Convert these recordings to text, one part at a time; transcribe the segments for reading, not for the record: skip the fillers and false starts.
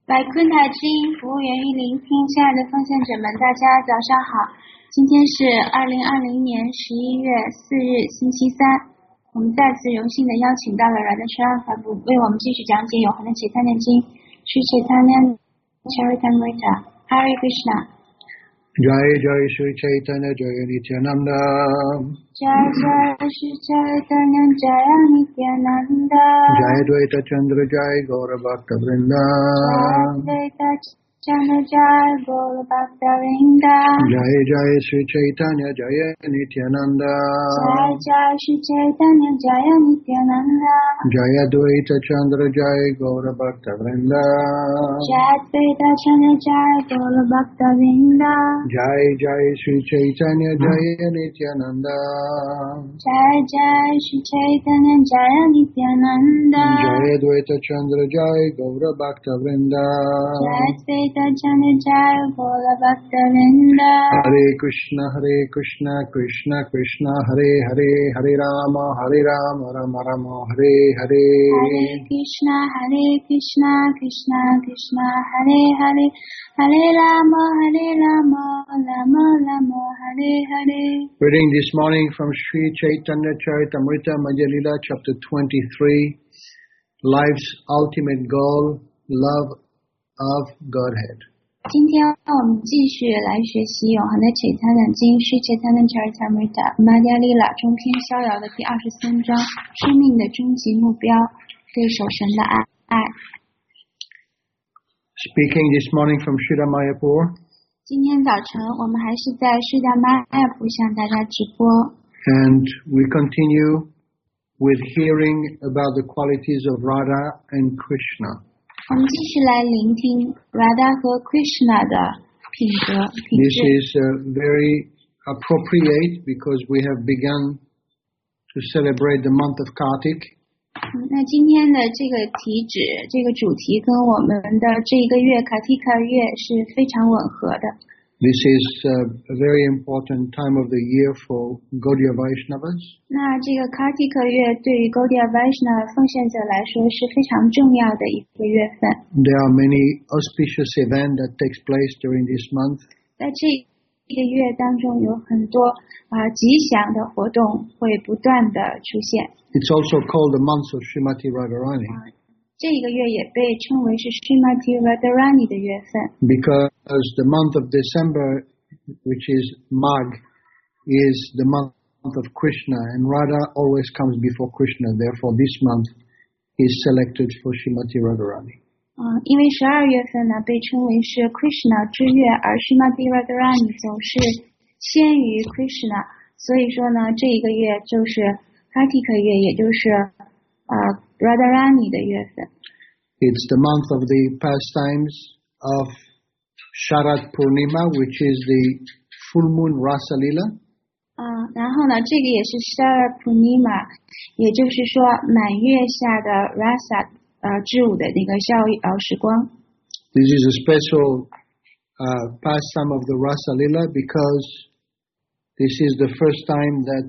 百昆塔之音服务源于聆听，亲爱的奉献者们，大家早上好。今天是2020年11月4日，星期三。我们再次荣幸的邀请到了 Radha法部为我们继续讲解永恒的启参念经，是启参念 Charitamrita Hare Krishna。 Jai Jai Shri Chaitanya Jaya Nityananda Jai Jai Shri Chaitanya Jaya Nityananda Jai Dvaita Chandra Jai Gaura Bhakta Vrinda Jai Dvaita Chandra Jai Gaura Bhakta Vrinda Jai Jai Shri Chaitanya Jaya Nityananda Jai Jai Shri Chaitanya Jaya Nityananda Jaya Dvaita Chandra Jai Gaura Bhakta Vrinda Jai Dvaita Chandra Jai Gaura Bhakta Vrinda Jai Jai Shri Chaitanya Jaya Nityananda Jai Jai Shri Chaitanya Jaya Nityananda Jaya Dvaita Chandra Jai Gaura Bhakta Vrinda Jai Dvaita Chandra Jai Gaura Bhakta Vrinda Hare Krishna Krishna Krishna Hare Hare Hare Rama Rama Rama Hare Hare Hare Krishna Krishna Krishna Hare Hare Hare Rama Rama Rama Hare Hare. Reading this morning from Sri Chaitanya Charitamrita Madhya Lila, chapter 23, Life's Ultimate Goal, Love of Godhead. 今天我们继续来学习永恒的启参念经，是启参念 Charitamrita Madhya Lila 中篇逍遥的第23章，生命的终极目标，对守神的爱。 Speaking this morning from Srila Mayapur. 今天早晨我们还是在释迦玛雅普向大家直播。 And we continue with hearing about the qualities of Radha and Krishna. 我们继续来聆听 Radha 和 Krishna 的品质。 This is very appropriate because we have begun to celebrate the month of Kartik. 那今天的这个这个主题跟我们的这个月 Kartika 月是非常吻合的。 This is a very important time of the year for Gaudiya Vaishnavas. 那这个 Kartika 月对于 Gaudiya Vaishnava 奉献者来说是非常重要的一个月份。 There are many auspicious events that takes place during this month. 在这个月当中有很多吉祥的活动会不断的出现。 It's also called the month of Srimati Radharani. 这个月也被称为是 Srimati Radharani 的月份。 Because the month of December, which is Magh, is the month of Krishna, and Radha always comes before Krishna. Therefore, this month is selected for Srimati Radharani. 因为12月份呢被称为是 Krishna 之月，而 Srimati Radharani 总是先于 Krishna， 所以说呢这一个月就是 Kartika 月，也就是Radharani 的月份。 It's the month of the pastimes of Sharad Purnima, which is the full moon Rasa Lila. 然后呢，这个也是 Sharad Purnima， 也就是说满月下的 Rasa 之舞的那个逍遥时光。 This is a special pastime of the Rasa Lila because this is the first time that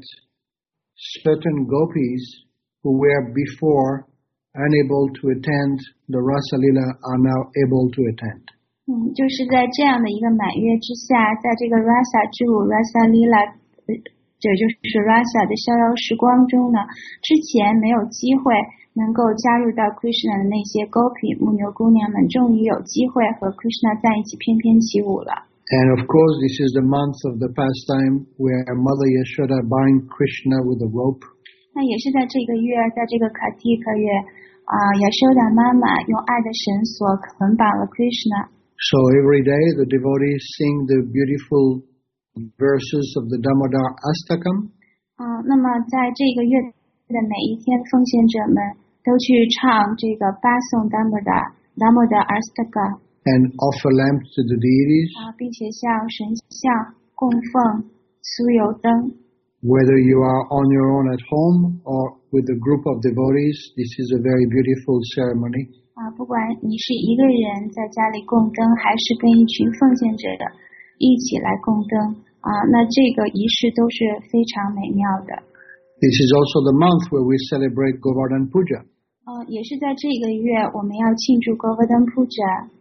certain gopis who were before unable to attend the Rasa Lila are now able to attend. 就是在这样的一个满月之下，在这个 Rasa 之舞 Rasa Lila， 这就是 Rasa 的逍遥时光中呢，之前没有机会能够加入到 Krishna 的那些 gopi 牧牛姑娘们，终于有机会和 Krishna 在一起翩翩起舞了。 And of course, this is the month of the pastime where Mother Yashoda binds Krishna with a rope. 那也是在这个月，在这个 Kartika 月Yashoda 妈妈用爱的绳索捆绑了 Krishna。 So every day the devotees sing the beautiful verses of the Damodar Astakam. 那么在这个月的每一天，奉献者们都去唱这个八颂 Damodar Astaka。 And offer lamps to the deities. 并且向神像供奉酥油灯。 Whether you are on your own at home or with a group of devotees, this is a very beautiful ceremony. 不管你是一个人在家里供灯，还是跟一群奉献者的一起来供灯，那这个仪式都是非常美妙的。 This is also the month where we celebrate Govardhan Puja. 也是在这个月，我们要庆祝 Govardhan Puja.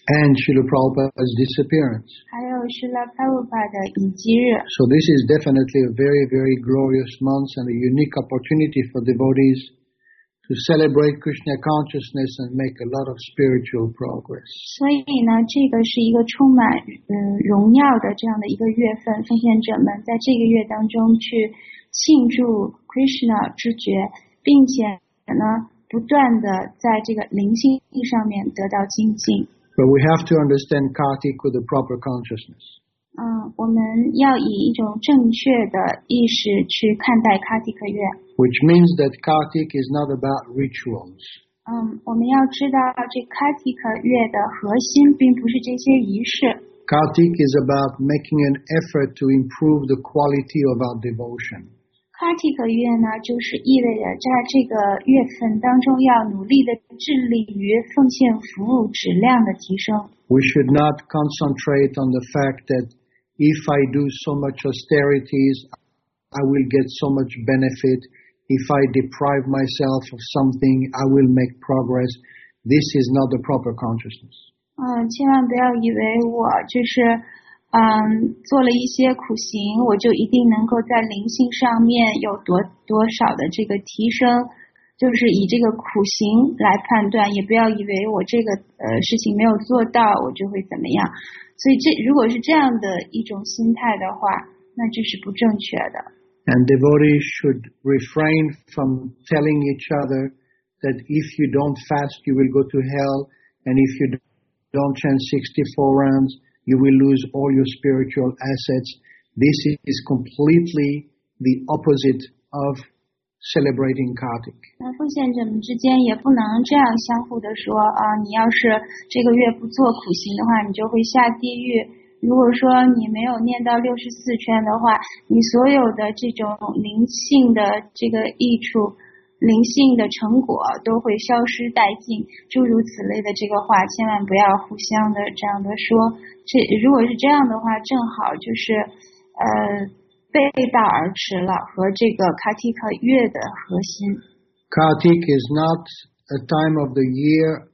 and Srila Prabhupada's disappearance. 还有施拉帕鲁帕的隐基日。 So this is definitely a very, very glorious month and a unique opportunity for devotees to celebrate Krishna consciousness and make a lot of spiritual progress. 所以呢，这个是一个充满荣耀的这样的一个月份，奉献者们在这个月当中去庆祝 Krishna 知觉，并且呢，不断的在这个灵性上面得到精进。 But we have to understand Kartik with a proper consciousness. 我们要以一种正确的意识去看待卡提克月。 Which means that Kartik is not about rituals. 我们要知道这卡提克月的核心并不是这些仪式。 Kartik is about making an effort to improve the quality of our devotion. 卡提克月呢，就是意味着在这个月份当中要努力的致力于奉献服务质量的提升。 We should not concentrate on the fact that if I do so much austerities, I will get so much benefit. If I deprive myself of something, I will make progress. This is not the proper consciousness. 千万不要以为我就是做了一些苦行，我就一定能够在灵性上面有多少的这个提升，就是以这个苦行来判断，也不要以为我这个事情没有做到，我就会怎么样。所以如果是这样的一种心态的话，那这是不正确的。 And devotees should refrain from telling each other that if you don't fast, you will go to hell, and if you don't chant 64 rounds, you will lose all your spiritual assets. This is completely the opposite of celebrating Kartik. 那奉献者们之间也不能这样相互的说你要是这个月不做苦行的话，你就会下地狱。如果说你没有念到64圈的话，你所有的这种灵性的这个益处、灵性的成果都会消失殆尽，诸如此类的这个话，千万不要互相的这样的说。如果是这样的话，正好就是背道而驰了，和这个卡提克月的核心。 Kartik is not a time of the year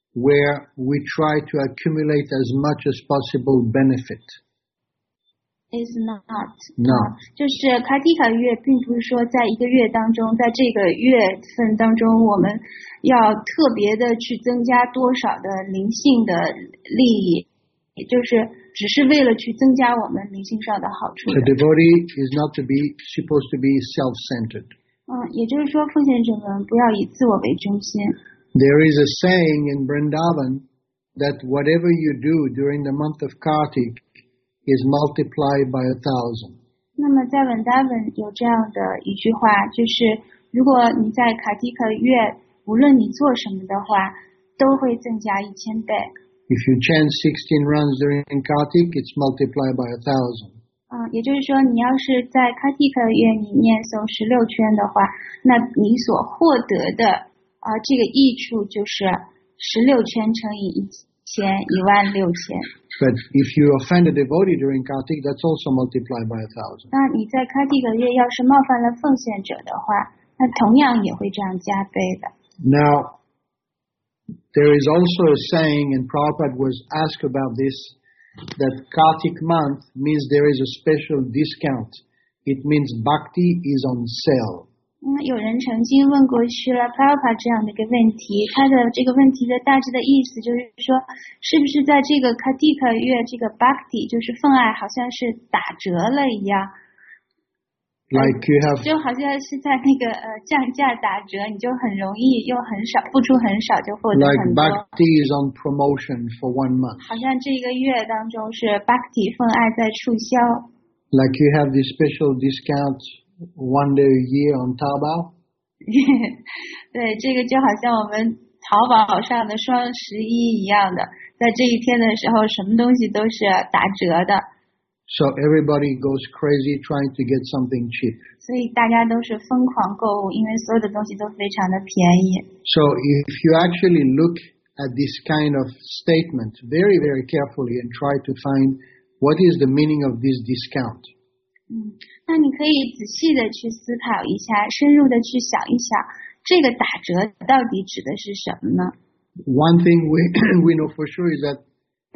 where we try to accumulate as much as possible benefit. Is not. No. 就是卡提克月并不是说在一个月当中，在这个月份当中，我们要特别的去增加多少的灵性的利益，也就是只是为了去增加我们灵性上的好处的。 The devotee is not supposed to be self-centered. 也就是说，奉献者们不要以自我为中心。 There is a saying in Vrindavan that whatever you do during the month of Kartik is multiplied by 1,000. 那么在文达文有这样的一句话，就是如果你在卡提克月，无论你做什么的话，都会增加1000倍。 If you chant 16 rounds during Kartik, it's multiplied by 1,000. 也就是说，你要是在卡提克月你念诵16圈的话，那你所获得的这个益处就是16圈乘以1,000，16000。 But if you offend a devotee during Kartik, that's also multiplied by 1,000. 那你在卡提克月要是冒犯了奉献者的话，那同样也会这样加倍的。 Now, there is also a saying, and Prabhupada was asked about this, that Kartik month means there is a special discount. It means bhakti is on sale. 有人曾经问过须拉帕帕这样的一个问题，他的这个问题的大致的意思就是说，是不是在这个卡蒂克月这个 bhakti 就是奉爱好像是打折了一样， Like you have 就好像是在那个降价打折，你就很容易用很少付出很少就获得 like 很多。 bhakti is on promotion for 1 month. 好像这个月当中是 bhakti 奉爱在促销。 Like you have this special discount one day a year on Taobao. 对，这个就好像我们淘宝上的双11一样的，在这一天的时候，什么东西都是打折的。 So everybody goes crazy trying to get something cheap. 所以大家都是疯狂购物，因为所有的东西都非常的便宜。 So if you actually look at this kind of statement very, very carefully and try to find what is the meaning of this discount. 那你可以仔细的去思考一下，深入的去想一想，这个打折到底指的是什么呢？ One thing we know for sure is that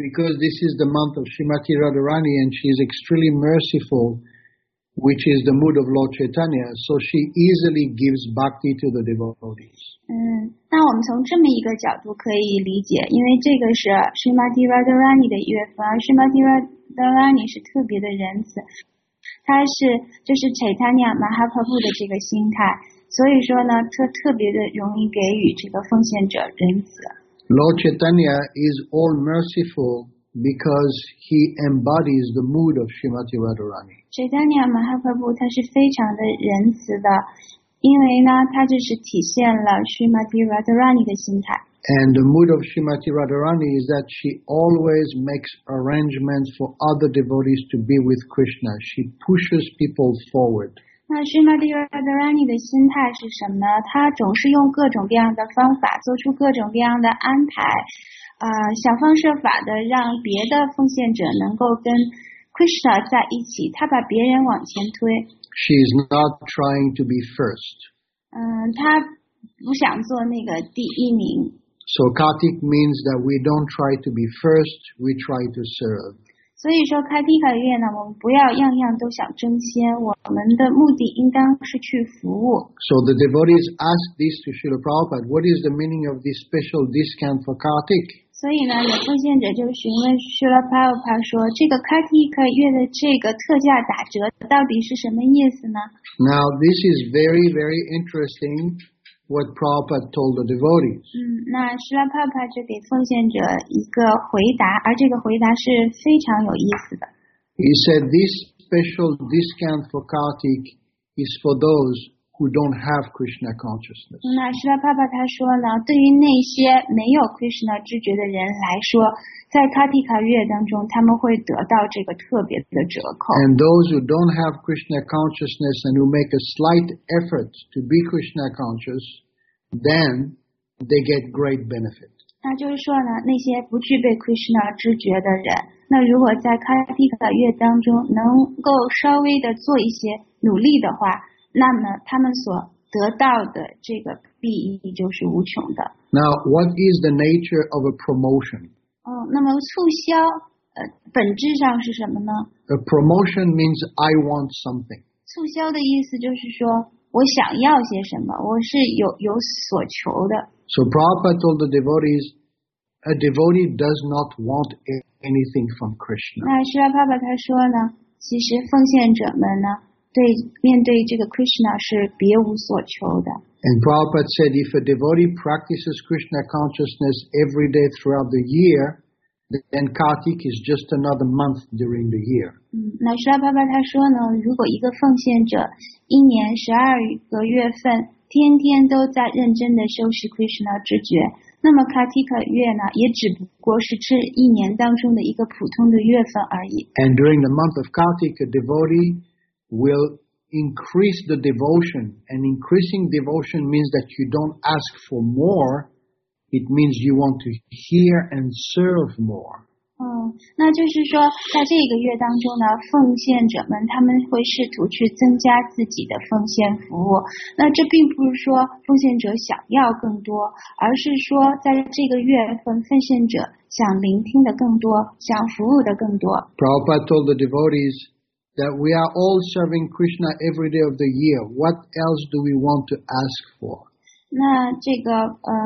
because this is the month of Srimati Radharani and she is extremely merciful, which is the mood of Lord Chaitanya, so she easily gives bhakti to the devotees. 那我们从这么一个角度可以理解，因为这个是 Srimati Radharani 的月份，而 Srimati Radharani 是特别的仁慈，这是 Chaitanya Mahaprabhu 的这个心态，所以说呢，特别的容易给予这个奉献者仁慈。 Lord Chaitanya is all merciful because he embodies the mood of Srimati Radharani. Chaitanya Mahaprabhu 他是非常的仁慈的，因为呢，他就是体现了 Srimati Radharani 的心态。 And the mood of Srimati Radharani is that she always makes arrangements for other devotees to be with Krishna. She pushes people forward. 那 Srimati Radharani 的心态是什么呢？他总是用各种各样的方法，做出各种各样的安排，想方设法的让别的奉献者能够跟 Krishna 在一起，他把别人往前推。 She is not trying to be first. 他不想做那个第一名。 So Kartik means that we don't try to be first, we try to serve. 所以说开蒂卡月呢，我们不要样样都想争先，我们的目的应当是去服务。 So the devotees ask this to Srila Prabhupada, what is the meaning of this special discount for Kartik? 所以呢，有奉献者就询问 Srila Prabhupada 说，这个开蒂卡月的这个特价打折到底是什么意思呢？ Now this is very, very interesting. What Prabhupada told the devotees. 那 Srila Prabhupada 就给奉献者一个回答，而这个回答是非常有意思的。 He said this special discount for Kartik is for those who don't have Krishna consciousness. 那 Srila Prabhupada 他说呢，对于那些没有 Krishna 知觉的人来说，在 Kartika 月当中，他们会得到这个特别的折扣。 And those who don't have Krishna consciousness and who make a slight effort to be Krishna conscious, then they get great benefit. 那就是说呢，那些不具备 Krishna 知觉的人，那如果在 Kartika 月当中能够稍微的做一些努力的话，那么他们所得到的这个裨益就是无穷的。 Now, what is the nature of a promotion? 那么促销本质上是什么呢？ A promotion means I want something. 促销的意思就是说我想要些什么，我是有所求的。 So Prabhupada told the devotees, a devotee does not want anything from Krishna. 那Srila Prabhupada他说呢，其实奉献者们呢，面对这个 Krishna 是别无所求的。 And Prabhupada said if a devotee practices Krishna consciousness every day throughout the year, then Kartik is just another month during the year. 那Srila Prabhupada他说呢，如果一个奉献者一年12个月份天天都在认真的修习 Krishna 知觉，那么 Kartika 月呢，也只不过是这一年当中的一个普通的月份而已。 And during the month of Kartik, a devotee will increase the devotion. And increasing devotion means that you don't ask for more. It means you want to hear and serve more. 那就是说，在这个月当中呢，奉献者们他们会试图去增加自己的奉献服务。那这并不是说奉献者想要更多，而是说在这个月份，奉献者想聆听的更多，想服务的更多。 Prabhupada told the devotees that we are all serving Krishna every day of the year. What else do we want to ask for? 那这个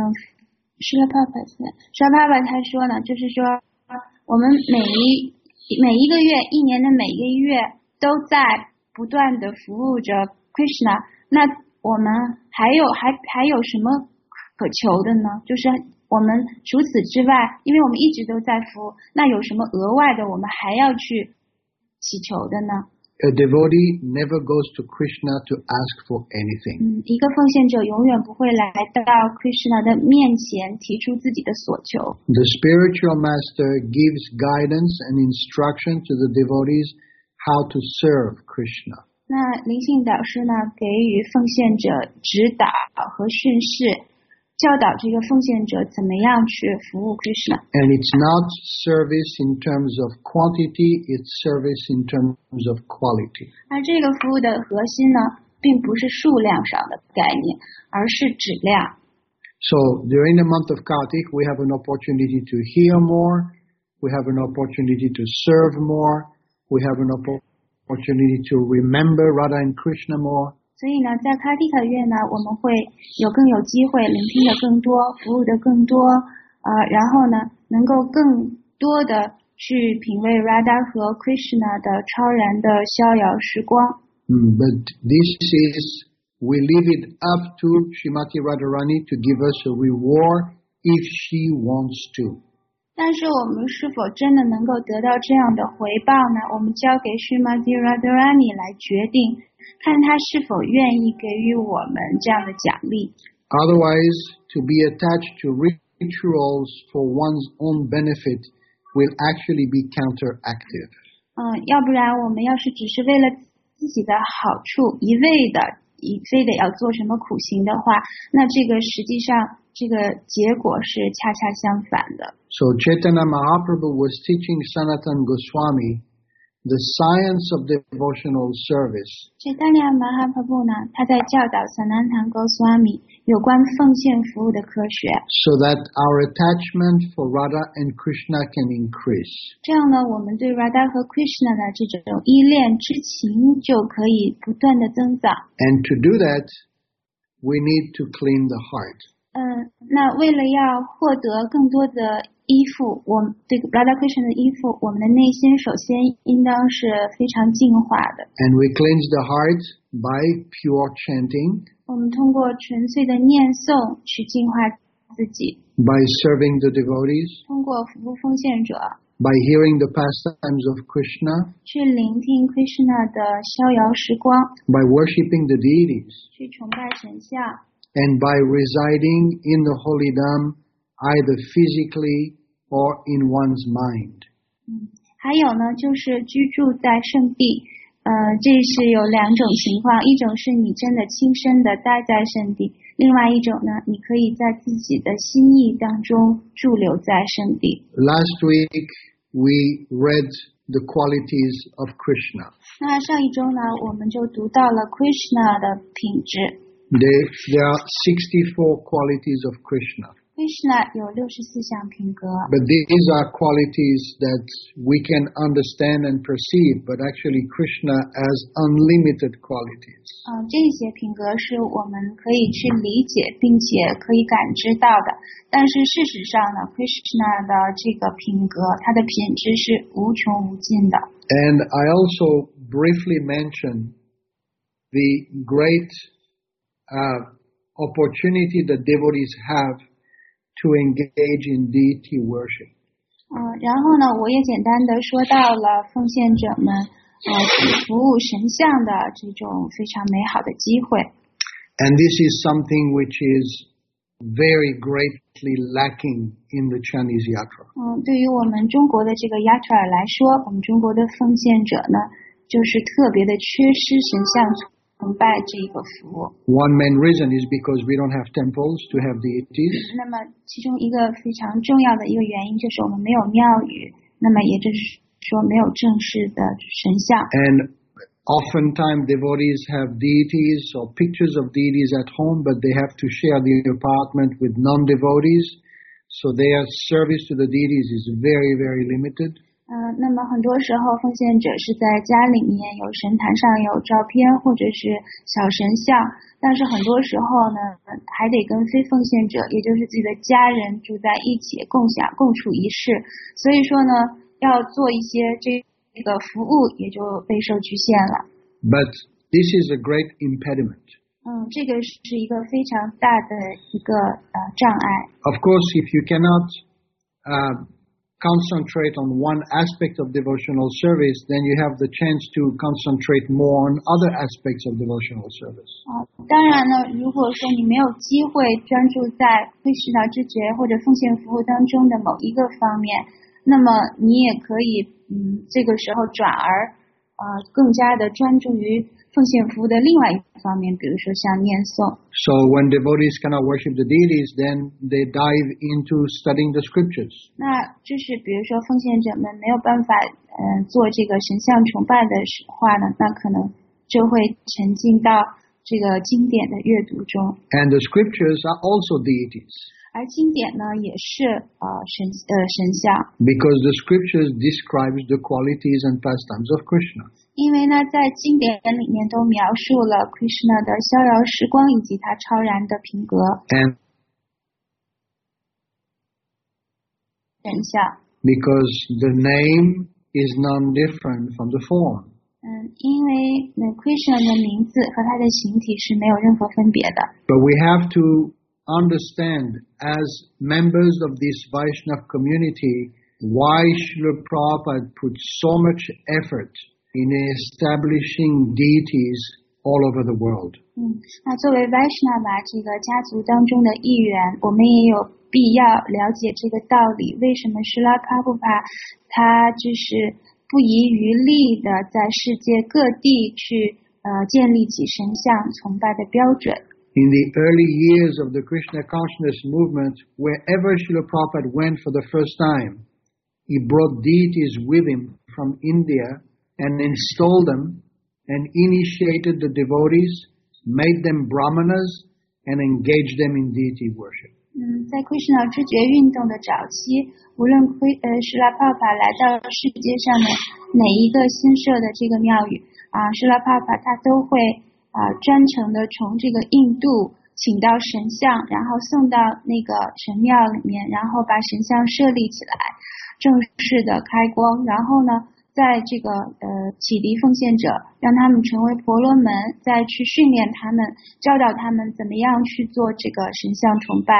Srila Prabhupada他说呢，就是说我们每一个月，一年的每一个月都在不断的服务着 Krishna。那我们还有什么可求的呢？就是我们除此之外，因为我们一直都在服务，那有什么额外的我们还要去祈求的呢？ A devotee never goes to Krishna to ask for anything. 一个奉献者永远不会来到 Krishna 的面前提出自己的所求。 The spiritual master gives guidance and instruction to the devotees how to serve Krishna. 那灵性导师呢，给予奉献者指导和训示，教导这个奉献者怎么样去服务 Krishna。 And it's not service in terms of quantity, it's service in terms of quality. 而这个服务的核心呢，并不是数量上的概念，而是质量。 So during the month of Kartik, we have an opportunity to hear more, we have an opportunity to serve more, we have an opportunity to remember Radha and Krishna more. 所以呢，在Kartika月呢，我们会有更有机会聆听的更多，服务的更多，然后呢，能够更多的去品味 Radha 和 Krishna 的超然的逍遥时光。 But this is, we leave it up to Srimati Radharani to give us a reward if she wants to. 但是我们是否真的能够得到这样的回报呢？我们交给 Srimati Radharani 来决定，看她是否愿意给予我们这样的奖励。 Otherwise, to be attached to rituals for one's own benefit will actually be counteractive. 要不然我们要是只是为了自己的好处，一味的非得要做什么苦行的话，那这个实际上这个结果是恰恰相反的。 So Chaitanya Mahaprabhu was teaching Sanatana Goswami the science of devotional service. Chaitanya Mahaprabhu 呢，他在教导 Sanatana Goswami 有关奉献服务的科学。 So that our attachment for Radha and Krishna can increase. 这样呢，我们对 Radha 和 Krishna 的这种依恋之情就可以不断的增长。 And to do that, we need to clean the heart. 那为了要获得更多的依附，我们对 Radha Krishna 的依附，我们的内心首先应当是非常净化的。 And we cleanse the heart by pure chanting, 我们通过纯粹的念诵去净化自己， by serving the devotees, 通过服务奉献者， by hearing the pastimes of Krishna, 去聆听 Krishna 的逍遥时光， by worshiping the deities, 去崇拜神像， and by residing in the holy dham either physically or in one's mind. 还有呢，就是居住在圣地。这是有两种情况，一种是你真的亲身的待在圣地，另外一种呢，你可以在自己的心意当中驻留在圣地。 Last week we read the qualities of Krishna. 那上一周呢，我们就读到了 Krishna 的品质。 There are 64 qualities of Krishna. Krishna 有64项品格。 But these are qualities that we can understand and perceive, but actually Krishna has unlimited qualities. 这些品格是我们可以去理解并且可以感知到的，但是事实上呢 Krishna 的这个品格，它的品质是无穷无尽的。 And I also briefly mentioned the great opportunity that devotees have to engage in deity worship. 然后呢，我也简单的说到了奉献者们服务神像的这种非常美好的机会。 And this is something which is very greatly lacking in the Chinese yatra. 对于我们中国的这个 yatra 来说，我们中国的奉献者呢，就是特别的缺失神像崇拜这一个服务。 One main reason is because we don't have temples to have deities. 那么其中一个非常重要的一个原因就是我们没有庙宇，那么也就是说没有正式的神像。 And oftentimes devotees have deities or pictures of deities at home, but they have to share the apartment with non-devotees, so their service to the deities is very, very limited. 那么很多时候奉献者是在家里面有神坛上有照片或者是小神像，但是很多时候呢还得跟非奉献者，也就是自己的家人住在一起共享共处一室，所以说呢要做一些这个服务也就备受局限了。 But this is a great impediment. 这个是一个非常大的一个障碍。 Of course, if you cannot concentrate on one aspect of devotional service, then you have the chance to concentrate more on other aspects of devotional service. 当然呢，如果说你没有机会专注在Krishna知觉或者奉献服务当中的某一个方面，那么你也可以这个时候转而更加的专注于奉献服务的另外一方面，比如说像念诵。 So when devotees cannot worship the deities, then they dive into studying the scriptures. 那就是比如说奉献者们没有办法做这个神像崇拜的话呢，那可能就会沉浸到这个经典的阅读中。 And the scriptures are also deities. 而经典呢也是神像。 Because the scriptures describes the qualities and pastimes of Krishna. 因为呢，在经典里面都描述了 Krishna 的逍遥时光以及他超然的品格。 And 神像。 because the name is non-different from the form. 因为Krishna 的名字和他的形体是没有任何分别的。 But we have to understand, as members of this Vaishnava community, why Srila Prabhupada put so much effort in establishing deities all over the world. 那作为 Vaishnava 这个家族当中的一员，我们也有必要了解这个道理。为什么Srila Prabhupada他就是不遗余力的在世界各地去建立起神像崇拜的标准。 In the early years of the Krishna consciousness movement, wherever Srila Prabhupada went for the first time, he brought deities with him from India and installed them and initiated the devotees, made them brahmanas, and engaged them in deity worship. 在 Krishna 知觉运动的早期，无论Srila Prabhupada 来到世界上的哪一个新设的这个庙宇Srila Prabhupada 他都会专程的从这个印度请到神像，然后送到那个神庙里面，然后把神像设立起来，正式的开光，然后呢在这个启迪奉献者，让他们成为婆罗门，再去训练他们，教导他们怎么样去做这个神像崇拜。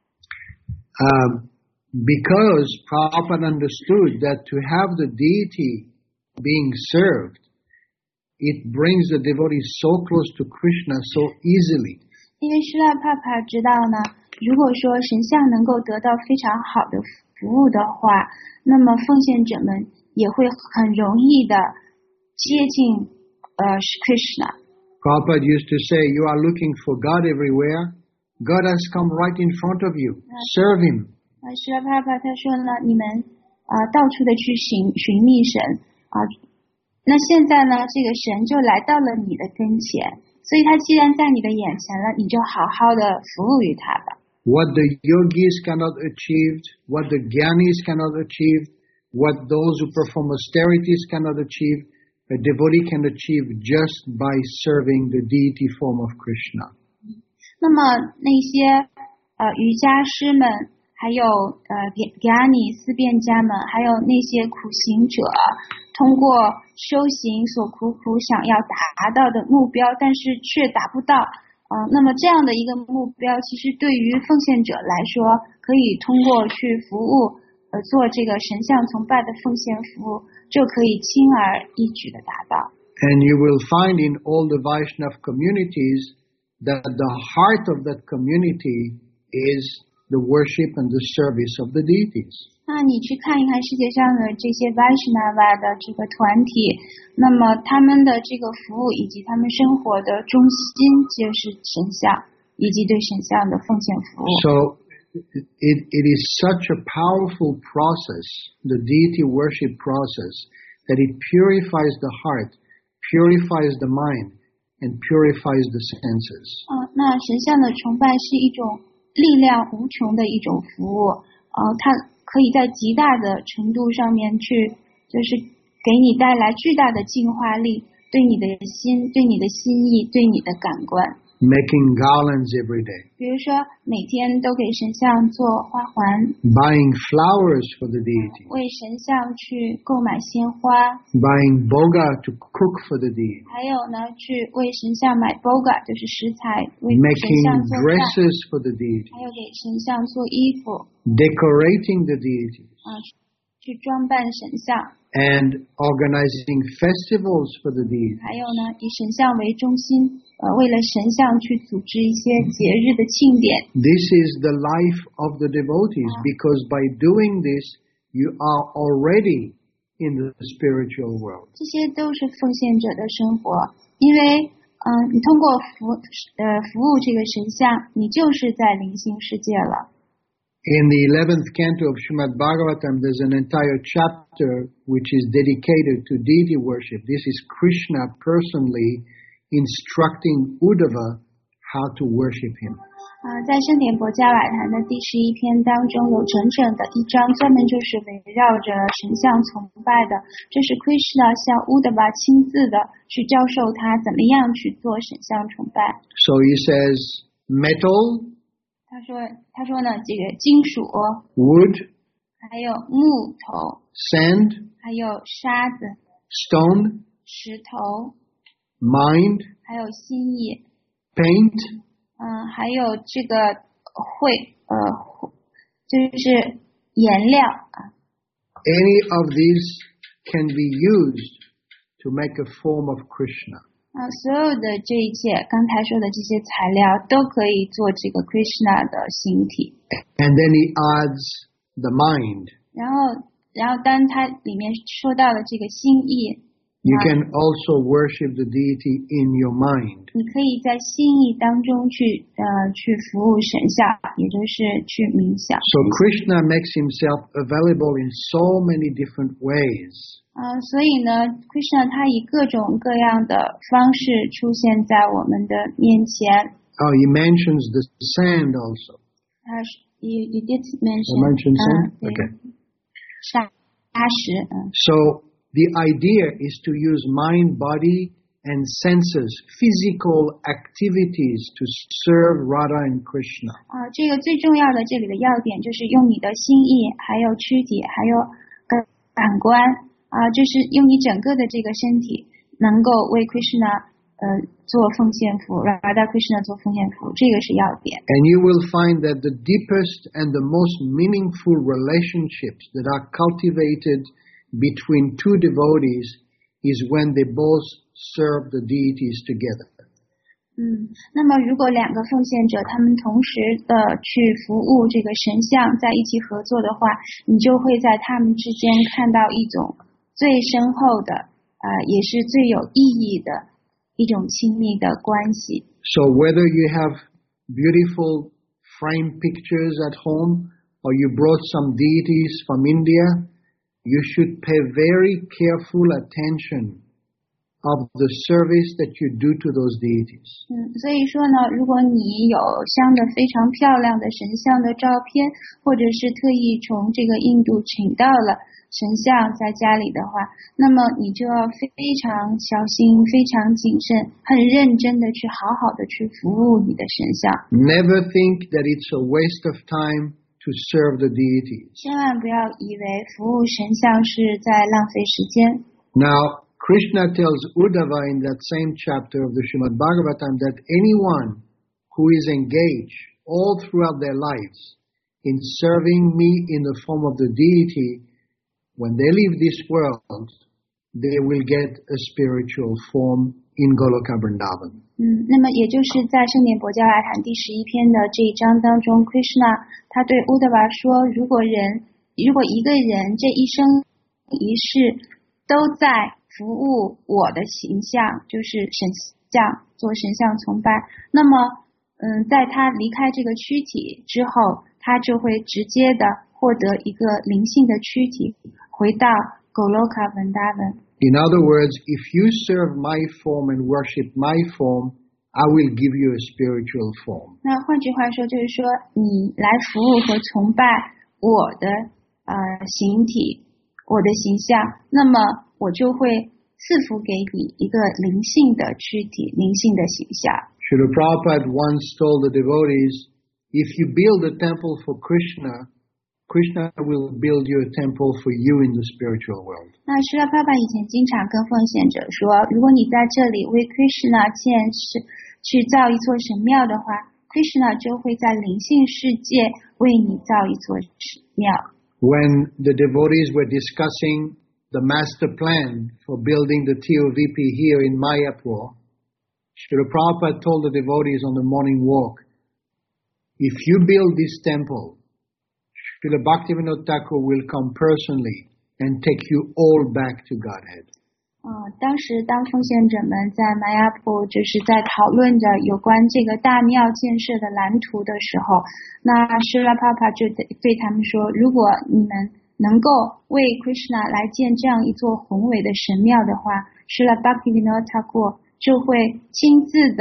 Because Prabhupada understood that to have the deity being served, it brings the devotees so close to Krishna so easily. 因为Srila Prabhupada知道呢，如果说神像能够得到非常好的服务的话，那么奉献者们也会很容易的接近Krishna. Prabhupada used to say, you are looking for God everywhere. God has come right in front of you. Serve Him. Srila Prabhupada 他说呢，你们到处的去寻觅神那现在呢，这个神就来到了你的跟前，所以他既然在你的眼前了，你就好好的服务于他吧。 What the yogis cannot achieve, what the gyanis cannot achieve, what those who perform austerities cannot achieve, a devotee can achieve just by serving the deity form of Krishna. 那么那些瑜伽师们，还有gyani 思辨家们，还有那些苦行者，通过修行所苦想要达到的目标，但是却达不到。那么这样的一个目标，其实对于奉献者来说，可以通过去服务做这个神像崇拜的奉献服务，就可以轻而易举的达到。 And you will find in all the Vaishnava communities that the heart of that community is the worship and the service of the deities. 那你去看一看世界上的这些 Vaishnava 的这个团体，那么他们的这个服务以及他们生活的中心就是神像，以及对神像的奉献服务。 So it is such a powerful process, the deity worship process, that it purifies the heart, purifies the mind, and purifies the senses. 那神像的崇拜是一种力量无穷的一种服务，它可以在极大的程度上面去，就是给你带来巨大的净化力，对你的心、对你的心意、对你的感官。 Making garlands every day. 比如说每天都给神像做花环。 Buying flowers for the deity. 为神像去购买鲜花。 Buying boga to cook for the deity. 还有呢，去为神像买 boga， 就是食材，为神像做 Making dresses for the deity. 还有给神像做衣服。 Decorating the deity. 去装扮神像。 And organizing festivals for the deity. 还有呢，以神像为中心，为了神像去组织一些节日的庆典。 This is the life of the devotees, because by doing this, you are already in the spiritual world. 这些都是奉献者的生活，因为你通过服务这个神像，你就是在灵性世界了。 In the 11th canto of Srimad Bhagavatam, there's an entire chapter which is dedicated to deity worship. This is Krishna personally instructing Uddhava how to worship him. 在圣典博加瓦坛的第11篇当中，有整整的一章专门就是围绕着神像崇拜的。这是 Krishna 向乌达巴亲自的去教授他怎么样去做神像崇拜。 So he says metal, 他说呢，这个金属、 wood, 还有木头、 sand, 还有沙子、 stone, 石头， mind, 还有心意， paint, 还有这个就是颜料啊。 any of these can be used to make a form of Krishna. 所有的这一切刚才说的这些材料都可以做这个 Krishna 的形体。 And then he adds the mind. 然后当它里面说到了这个心意， You can also worship the deity in your mind. 你可以在心意当中去服务神像，也就是去冥想。 So Krishna makes himself available in so many different ways. 所以呢 Krishna 他以各种各样的方式出现在我们的面前。 He mentions the sand also. You did mention. I mentioned sand? 对 Okay. 沙石。 So the idea is to use mind, body, and senses, physical activities to serve Radha and Krishna. 这个最重要的这里的要点就是用你的心意，还有躯体，还有感官就是用你整个的这个身体，能够为 Krishna 做奉献服 Radha Krishna 做奉献服，这个是要点。 And you will find that the deepest and the most meaningful relationships that are cultivated between two devotees is when they both serve the deities together. 那么如果两个奉献者他们同时的去服务这个神像，在一起合作的话，你就会在他们之间看到一种最深厚的也是最有意义的一种亲密的关系。 So whether you have beautiful frame pictures at home or you brought some deities from India, you should pay very careful attention of the service that you do to those deities. 所以说呢，如果你有镶的非常漂亮的神像的照片，或者是特意从这个印度请到了神像在家里的话，那么你就要非常小心、非常谨慎、很认真的去好好的去服务你的神像。 Never think that it's a waste of time to serve the deities. 千万不要以为服务神像是在浪费时间。 Now, Krishna tells Uddhava in that same chapter of the Srimad Bhagavatam that anyone who is engaged all throughout their lives in serving me in the form of the deity, when they leave this world, they will get a spiritual form in Goloka Vrindavan. 那么也就是在圣典博加瓦坛第11篇的这一章当中 ，Krishna 他对乌达瓦说，如果一个人这一生一世都在服务我的形象，就是神像，做神像崇拜，那么在他离开这个躯体之后，他就会直接的获得一个灵性的躯体，回到 Goloka Vrindavan。 In other words, if you serve my form and worship my form, I will give you a spiritual form. 那换句话说，就是说你来服务和崇拜我的形体，我的形象，那么我就会赐福给你一个灵性的躯体，灵性的形象。 Srila Prabhupada once told the devotees, if you build a temple for Krishna, Krishna will build you a temple for you in the spiritual world. 那释拉爸爸以前经常跟奉献者说，如果你在这里为 Krishna 去造一座神庙的话， Krishna 就会在灵性世界为你造一座神庙。 When the devotees were discussing the master plan for building the TOVP here in Mayapur, Srila Prabhupada told the devotees on the morning walk, if you build this temple, Srila Bhaktivinoda Thakur will come personally and take you all back to Godhead. 当时当奉献者们在玛雅普就是在讨论着有关这个大庙建设的蓝图的时候，那施拉帕帕就对他们说，如果你们能够为 Krishna 来建这样一座宏伟的神庙的话，施拉 Bhaktivinoda Thakur 就会亲自的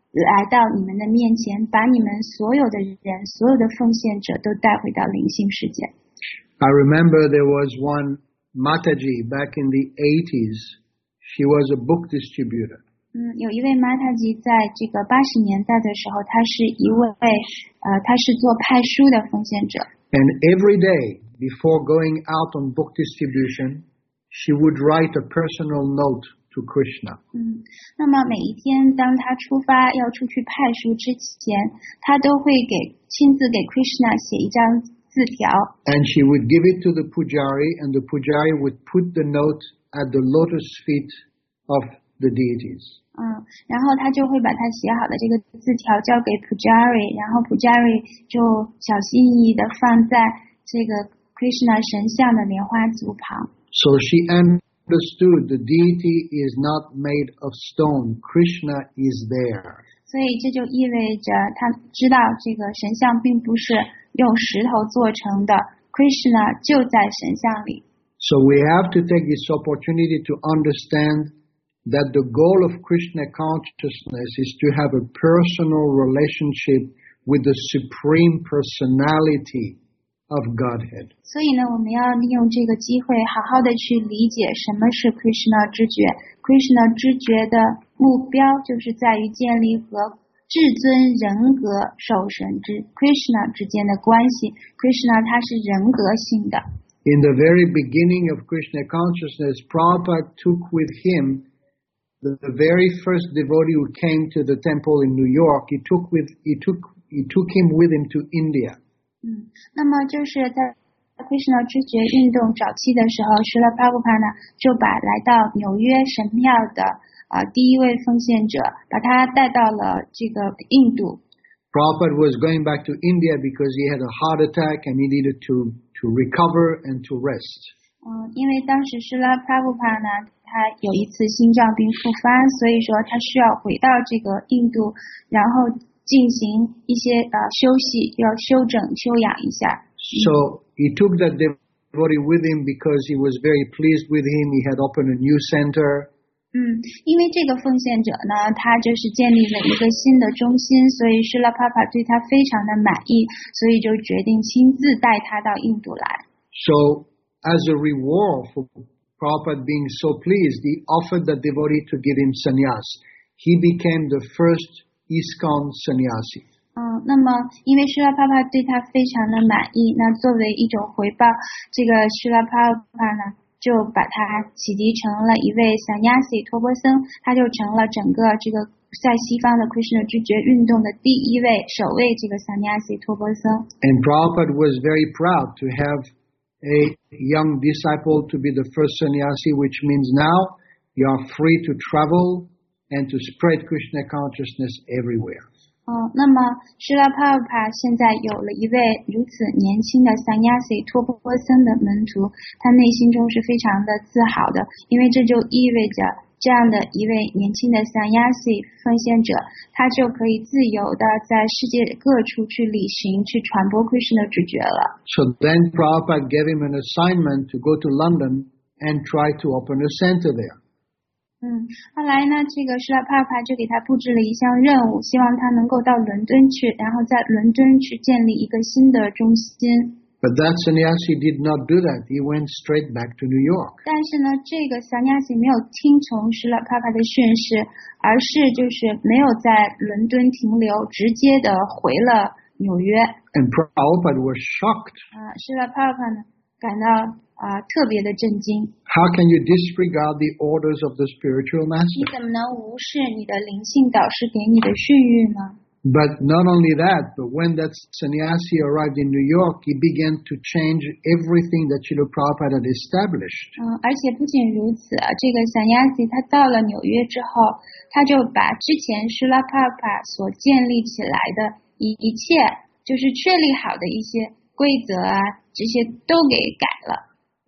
来到你们的面前，把你们所有的人，所有的奉献者都带回到灵性世界。 I remember there was one Mataji back in the 80s. She was a book distributor. 有一位玛塔吉在这个80年代的时候，他是做派书的奉献者。 And every day before going out on book distribution, she would write a personal note to Krishna. 那么每一天当他出发要出去派书之前，他都会亲自给 Krishna 写一张字条。 And she would give it to the pujari, and the pujari would put the note at the lotus feet of the deities. 然后他就会把他写好的这个字条交给 Pujari， 然后 Pujari 就小心翼翼的放在这个 Krishna 神像的莲花足旁。 So she understood the deity is not made of stone. Krishna is there. 所以这就意味着他知道这个神像并不是用石头做成的 ，Krishna 就在神像里。 So we have to take this opportunity to understand that the goal of Krishna consciousness is to have a personal relationship with the supreme personality of Godhead. 所以呢，我们要利用这个机会，好好的去理解什么是 Krishna 知觉。Krishna 知觉的目标就是在于建立和至尊人格守神之 Krishna 之间的关系。Krishna 它是人格性的。 In the very beginning of Krishna consciousness, Prabhupada took with him the very first devotee who came to the temple in New York. He took him with him to India. 那么就是在 Krishna 知觉运动早期的时候，施拉帕布帕呢就把来到纽约神庙的第一位奉献者，把他带到了这个印度。 Prabhupada was going back to India because he had a heart attack and he needed to recover and to rest. 因为当时施拉帕布帕呢，他有一次心脏病复发，所以说他需要回到这个印度，然后进行一些休息，要休整休养一下。 So he took that devotee with him because he was very pleased with him. He had opened a new center. 因为这个奉献者呢，他就是建立了一个新的中心，所以施拉帕帕对他非常的满意，所以就决定亲自带他到印度来。 So as a reward for Prabhupada being so pleased, he offered the devotee to give him sannyas. He became the first ISKCON sannyasi. 那么因为施拉帕帕对他非常的满意，那作为一种回报，这个施拉帕帕呢就把他启迪成了一位 sannyasi 托钵僧，他就成了整个这个在西方的 Krishna 知觉运动的第一位首位这个 sannyasi 托钵僧。 And Prabhupada was very proud to have a young disciple to be the first sannyasi, which means now you are free to travel and to spread Krishna consciousness everywhere. 那么施拉帕帕现在有了一位如此年轻的 sannyasi 托钵僧的门徒，他内心中是非常的自豪的，因为这就意味着这样的一位年轻的 sannyasi 奉献者，他就可以自由的在世界各处去旅行，去传播 Krishna 知觉了。 So then Prabhupada gave him an assignment to go to London and try to open a center there. 后来呢，这个施拉帕帕就给他布置了一项任务，希望他能够到伦敦去，然后在伦敦去建立一个新的中心。 But that sannyasi did not do that. He went straight back to New York. 但是呢，这个 sannyasi 没有听从施拉帕帕的训示，而是就是没有在伦敦停留，直接的回了纽约。 And Prabhupada was shocked. 施拉帕帕呢感到特别的震惊。 How can you disregard the orders of the spiritual 你 master? 怎么能无视你的灵性导师给你的训谕呢？ But not only that, but when that sannyasi arrived in New York, he began to change everything that Srila Prabhupada had established. 而且不仅如此，这个 sannyasi 他到了纽约之后，他就把之前施拉帕帕所建立起来的一切，就是确立好的一些规则这些都给改了。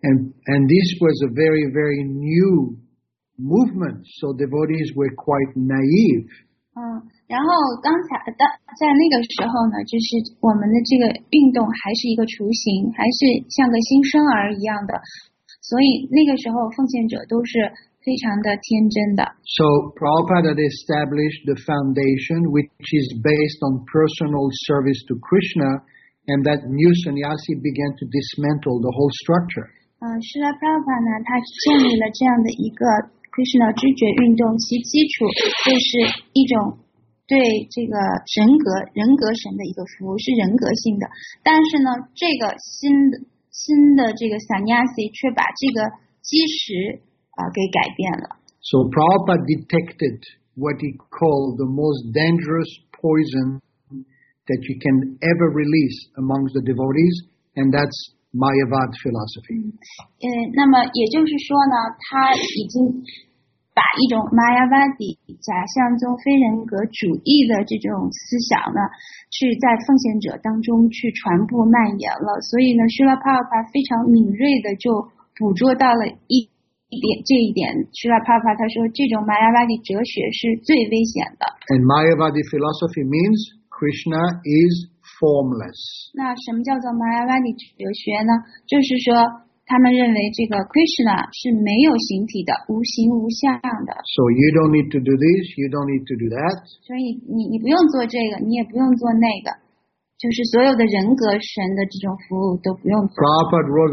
And this was a very, very new movement, so devotees were quite naive. 然后刚才在那个时候呢，就是我们的这个运动还是一个雏形，还是像个新生儿一样的，所以那个时候奉献者都是非常的天真的。 So Prabhupada had established the foundation which is based on personal service to Krishna, and that new sannyasi began to dismantle the whole structure. 施拉普拉帕呢，他建立了这样的一个 Krishna 知觉运动，其基础就是一种对这个人格神的一个服务，是人格性的。但是呢，这个新的这个 sannyasi 却把这个基石给改变了。 So Prabhupada detected what he called the most dangerous poison that you can ever release amongst the devotees, and that's Mayavad philosophy. 那么也就是说呢，他已经把一种 Mayavadi 假象中非人格主义的这种思想呢，去在奉献者当中去传播蔓延了。所以呢，Srila Prabhupada 非常敏锐的就捕捉到了这一点。Srila Prabhupada 他说，这种 Mayavadi 哲学是最危险的。 And Mayavadi philosophy means Krishna is formless. 那什么叫做 Mayavadi 哲学呢？就是说他们认为这个 Krishna 是没有形体的，无形无相的。 So you don't need to do this, you don't need to do that. 所以你不用做这个，你也不用做那个，就是所有的人格神的这种服务都不用做。 Prabhupada wrote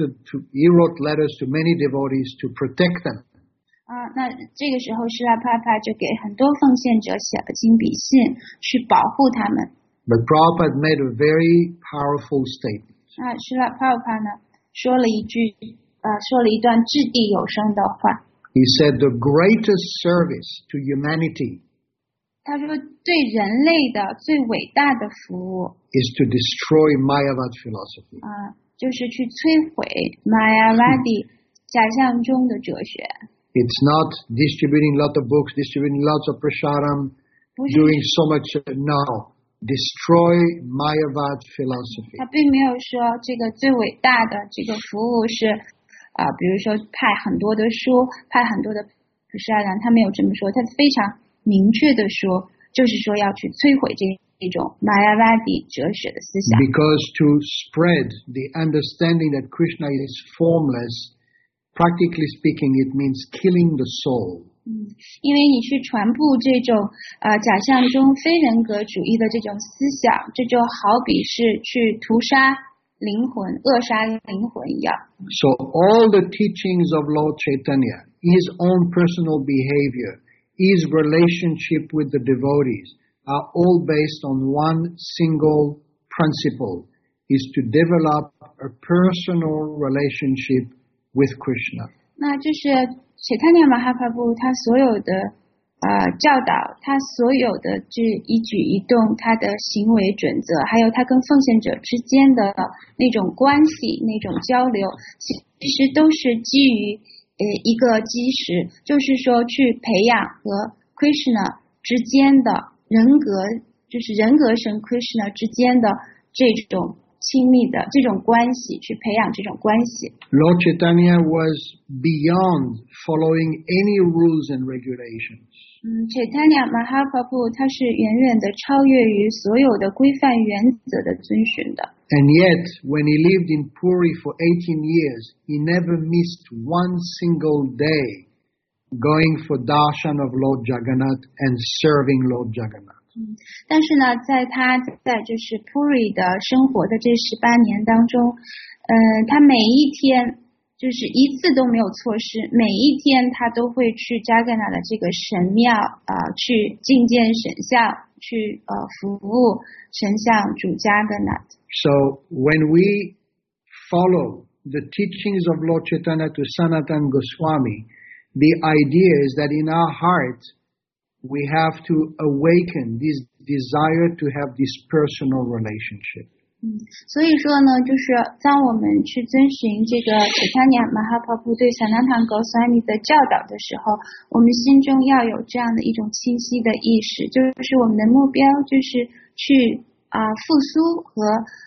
he wrote letters to many devotees to protect them. 那这个时候施拉帕帕就给很多奉献者写了亲笔信，去保护他们。 But Prabhupada made a very powerful statement. 施拉帕帕呢说了一段掷地有声的话。 He said the greatest service to humanity 他说对人类的最伟大的服务 is to destroy Mayavad philosophy. 就是去摧毁 Mayavadi 假象中的哲学。 It's not distributing lots of books, distributing lots of prasadam, doing so much. No. Destroy Mayavad philosophy. 他并没有说这个最伟大的这个服务是比如说派很多的书，派很多的prasadam，他没有这么说，他非常明确的说，就是说要去摧毁这种 Mayavadi 哲学的思想。 Because to spread the understanding that Krishna is formless, practically speaking, it means killing the soul. 因为你去传播这种假象中非人格主义的这种思想，这就好比是去屠杀灵魂、扼杀灵魂一样。 So all the teachings of Lord Chaitanya, his own personal behavior, his relationship with the devotees, are all based on one single principle, is to develop a personal relationship with Krishna. 那这是Chaitanya Mahaprabhu 他所有的教导，他所有的这一举一动，他的行为准则，还有他跟奉献者之间的那种关系、那种交流，其实都是基于一个基石，就是说去培养和 Krishna 之间的人格，就是人格神 Krishna 之间的这种亲密的这种关系，去培养这种关系。 Lord Chaitanya was beyond following any rules and regulations. Chaitanya Mahaprabhu 他是远远的超越于所有的规范原则的遵循的。 And yet, when he lived in Puri for 18 years, he never missed one single day going for darshan of Lord Jagannath and serving Lord Jagannath. 但是呢，在他在就是 Puri 的生活的这18年当中，他每一天就是一次都没有错失，每一天他都会去 Jagannath 的这个神庙去觐见神像，去服务神像主 Jagannath。 So when we follow the teachings of Lord Chaitanya to Sanatana Goswami, the idea is that in our heart we have to awaken this desire to have this personal relationship. 所以说呢，就是当我们去遵循这个 Chaitanya Mahaprabhu 对 Sanatana Goswami 的教导的时候，我们心中要有这样的一种清晰的意识，就是我们的目标就是去复苏和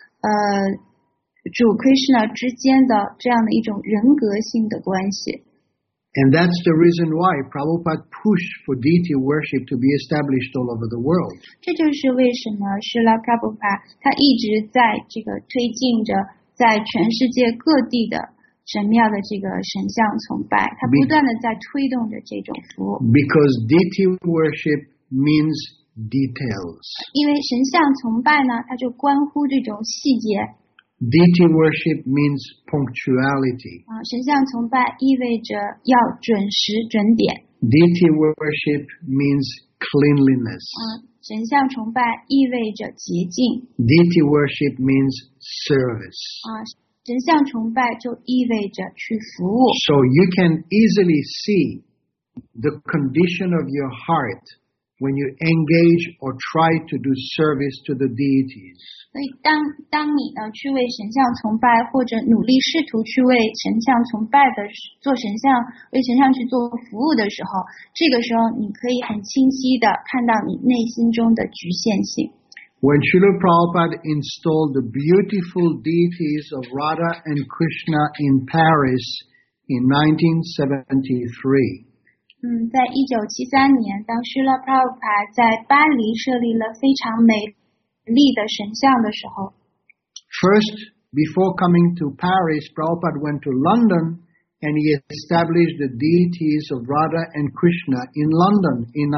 主 Krishna 之间的这样的一种人格性的关系。 And that's the reason why Prabhupada pushed for deity worship to be established all over the world. 这就是为什么施拉 Prabhupada 他一直在这个推进着在全世界各地的神庙的这个神像崇拜，它不断的在推动着这种服务。 Because deity worship means details. 因为神像崇拜呢，它就关乎这种细节。 Deity worship means punctuality. 神像崇拜意味着要准时准点。 Deity worship means cleanliness. 神像崇拜意味着洁净。 Deity worship means service. 神像崇拜就意味着去服务。 So you can easily see the condition of your heart when you engage or try to do service to the deities. 所以当你呢去为神像崇拜，或者努力试图去为神像崇拜的做神像，为神像去做服务的时候，这个时候你可以很清晰的看到你内心中的局限性。 When Srila Prabhupada installed the beautiful deities of Radha and Krishna in Paris in 1973, 在1973年，当Srila Prabhupada在巴黎设立了非常美丽的神像的时候， first, before coming to Paris, Prabhupada went to London and he established the deities of Radha and Krishna in London in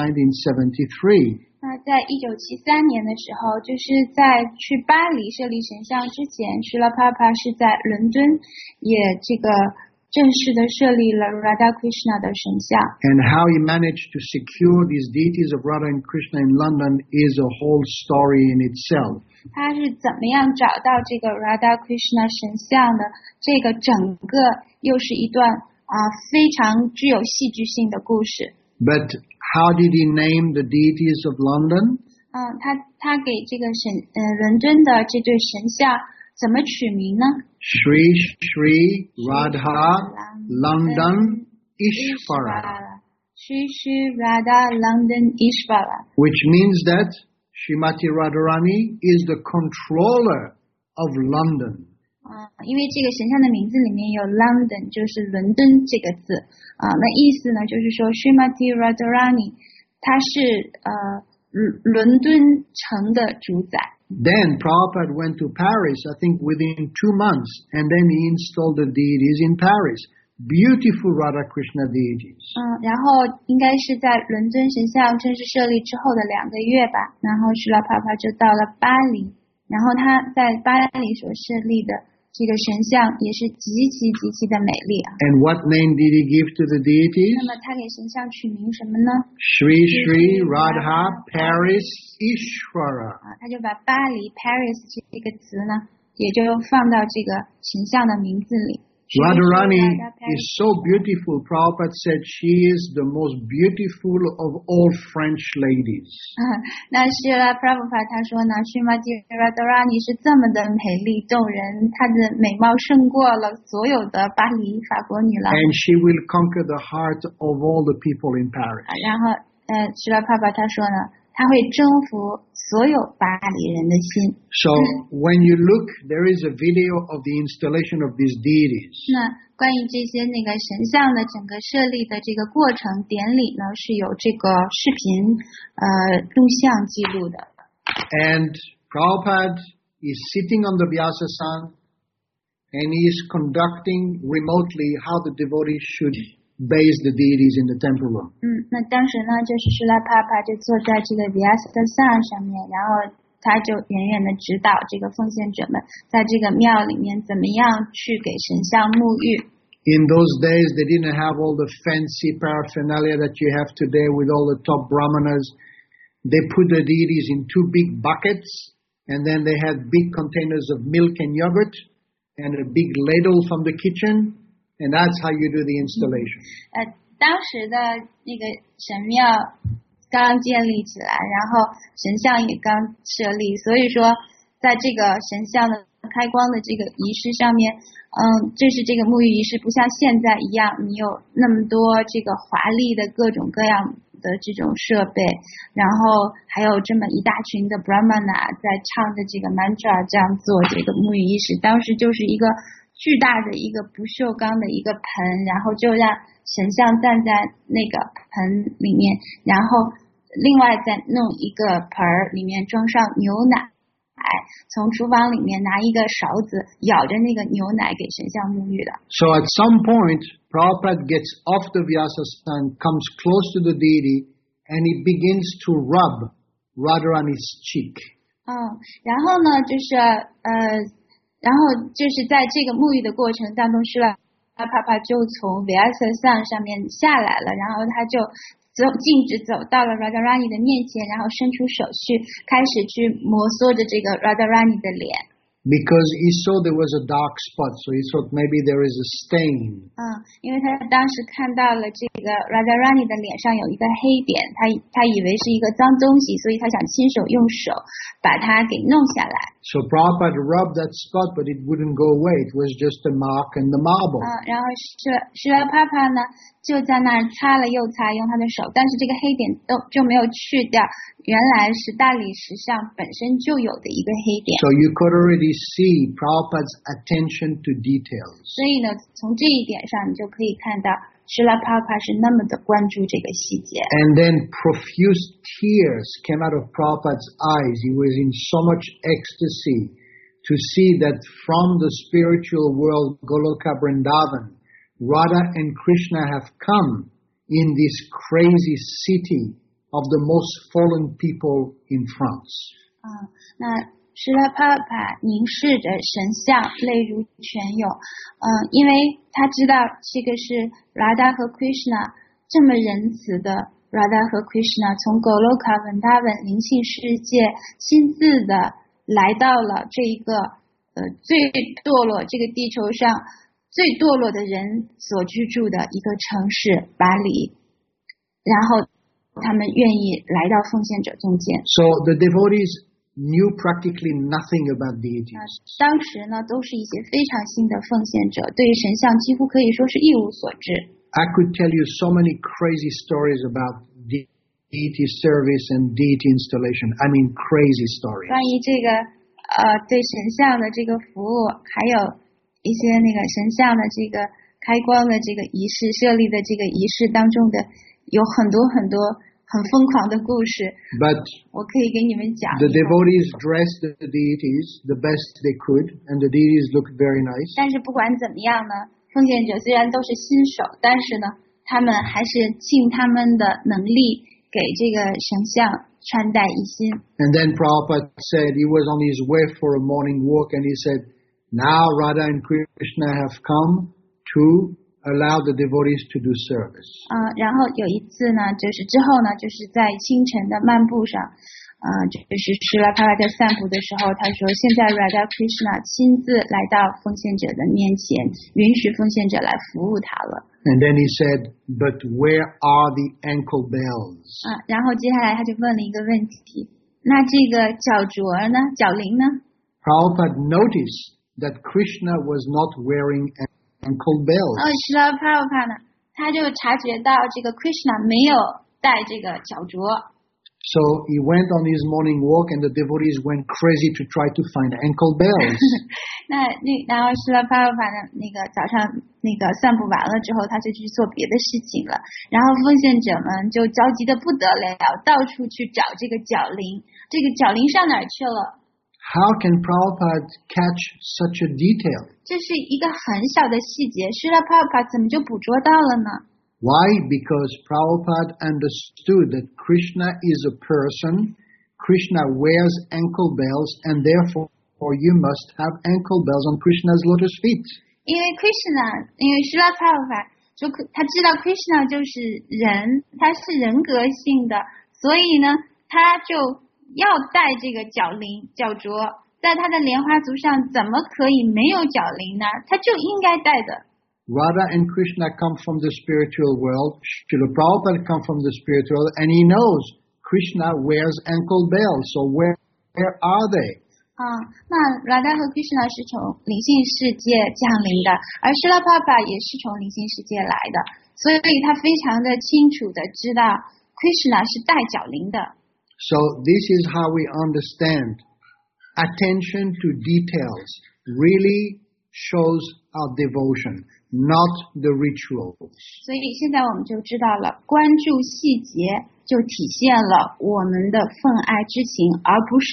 1973. 那在1973年的时候，就是在去巴黎设立神像之前，Srila Prabhupada是在伦敦也这个正式的设立了 Radha Krishna 的神像。 And how he managed to secure these deities of Radha and Krishna in London is a whole story in itself. 他是怎么样找到这个 Radha Krishna 神像的？这个整个又是一段非常具有戏剧性的故事。 But how did he name the deities of London? 他给这个伦敦的这对神像怎么取名呢？ Shri Shri Radha London Ishvara. Shri Shri Radha London Ishvara. Which means that Srimati Radharani is the controller of London. 因为这个神像的名字里面有 London， 就是伦敦这个字那意思呢，就是说 Srimati Radharani 她是伦敦城的主宰。 Then Prabhupada went to Paris, I think within 2 months, and then he installed the deities in Paris. Beautiful Radha Krishna deities. 然后应该是在伦敦神像正式设立之后的2个月吧，然后Srila Prabhupada就到了巴黎，然后他在巴黎所设立的这个神像也是极其的美丽啊。 And what name did he give to the deities? 那么他给神像取名什么呢？ Shri Shri Radha Paris Ishvara. 他就把巴黎 Paris 这个词呢，也就放到这个神像的名字里。 Radharani is so beautiful. Prabhupada said she is the most beautiful of all French ladies. 那Srila Prabhupada 他说呢 Srimati Radharani 是这么的美丽动人，她的美貌胜过了所有的巴黎法国女郎。 And she will conquer the heart of all the people in Paris. 然后Srila Prabhupada 他说呢，他会征服所有巴黎人的心。 So when you look, there is a video of the installation of these deities. 那关于这些那个神像的整个设立的这个过程典礼呢，是有这个视频录像记录的。 And Prabhupada is sitting on the Vyasasana and he is conducting remotely how the devotees should base the deities in the temple room. 那当时呢，就是Srila Prabhupada就坐在这个 Vyasasana 上面，然后他就远远的指导这个奉献者们在这个庙里面怎么样去给神像沐浴。 In those days, they didn't have all the fancy paraphernalia that you have today with all the top brahmanas. They put the deities in 2 big buckets, and then they had big containers of milk and yogurt, and a big ladle from the kitchen, and that's how you do the installation. 当时的那个神庙刚建立起来，然后神像也刚设立，所以说在这个神像的开光的这个仪式上面，这是这个沐浴仪式，不像现在一样，你有那么多这个华丽的各种各样的这种设备，然后还有这么一大群的 Brahmana 在唱着这个 mantra 这样做这个沐浴仪式，当时就是一个巨大的一个不锈钢的一个盆，然后就让神像站在那个盆里面，然后另外再弄一个盆儿，里面装上牛奶， 从厨房里面拿一个勺子舀着那个牛奶给神像沐浴的。 So at some point, Prabhupada gets off the Vyasasana, comes close to the deity, and he begins to rub Radharani's cheek. 然后呢，就是在这个沐浴的过程当中，施拉帕帕就从 Vyasasana 上面下来了，然后他就径直走到了 Radharani 的面前，然后伸出手去开始去摩挲着这个 Radharani 的脸。 Because he saw there was a dark spot, so he thought maybe there is a stain. 因为他当时看到了这个 Radharani 的脸上有一个黑点，他以为是一个脏东西，所以他想亲手用手把它给弄下来。 So Prabhupada rubbed that spot, but it wouldn't go away. It was just a mark in the marble. 然后施拉帕帕呢就在那儿擦了又擦，用他的手，但是这个黑点就没有去掉，原来是大理石上本身就有的一个黑点。 So you could already see Prabhupada's attention to details. 所以呢，从这一点上你就可以看到施拉帕帕是那么的关注这个细节。 And then profuse tears came out of Prabhupada's eyes. He was in so much ecstasy to see that from the spiritual world, Goloka Vrindavan, Radha and Krishna have come in this crazy city of the most fallen people in France. 那施拉帕帕凝视着神像，泪如泉涌。因为他知道这个是 Radha 和 Krishna 这么仁慈的 Radha 和 Krishna 从 Goloka Vrindavan 灵性世界亲自的来到了这一个最堕落这个地球上最堕落的人所居住的一个城市巴黎，然后他们愿意来到奉献者中间。 So the devotees knew practically nothing about deities. 当时呢，都是一些非常新的奉献者，对神像几乎可以说是一无所知。 I could tell you so many crazy stories about deity service and deity installation. I mean crazy stories. 关于这个对神像的这个服务，还有一些那个神像的这个开光的这个仪式设立的这个仪式当中的有很多很多很疯狂的故事。 But 我可以给你们讲。 the devotees dressed the deities the best they could, and the deities looked very nice. 但是不管怎么样呢，奉献者虽然都是新手，但是呢，他们还是尽他们的能力给这个神像穿戴一新。 And then Prabhupada said he was on his way for a morning walk, and he said, now Radha and Krishna have come to allow the devotees to do service. 然后有一次呢，就是之后呢，就是在清晨的漫步上，就是施拉帕帕在散步的时候，他说现在 Radha Krishna 亲自来到奉献者的面前，允许奉献者来服务他了。 And then he said, but where are the ankle bells? 然后接下来他就问了一个问题，那这个脚镯呢，脚铃呢？ Prabhupada noticed that Krishna was not wearing ankle bells. 施拉帕帕呢，他就察觉到这个 Krishna 没有戴这个脚镯。 So he went on his morning walk, and the devotees went crazy to try to find ankle bells. 然后施拉帕帕呢，那个早上那个散步完了之后，他就去做别的事情了。然后奉献者们就着急的不得了，到处去找这个脚铃，这个脚铃上哪儿去了？ How can Prabhupada catch such a detail? 这是一个很小的细节，施拉帕帕怎么就捕捉到了呢？ Why? Because Prabhupada understood that Krishna is a person, Krishna wears ankle bells, and therefore you must have ankle bells on Krishna's lotus feet. 因为施拉帕帕就他知道 Krishna 就是人，他是人格性的，所以呢，他就要戴这个脚铃脚镯，在他的莲花足上怎么可以没有脚铃呢？他就应该戴的。 Radha and Krishna come from the spiritual world. Srila Prabhupada come from the spiritual world, and he knows Krishna wears ankle bells. So where are they? 那 Radha 和 Krishna 是从灵性世界降临的，而施拉帕帕也是从灵性世界来的，所以他非常的清楚的知道 Krishna 是戴脚铃的。 So this is how we understand attention to details really shows our devotion, not the rituals. 所以现在我们就知道了，关注细节就体现了我们的奉爱之情，而不是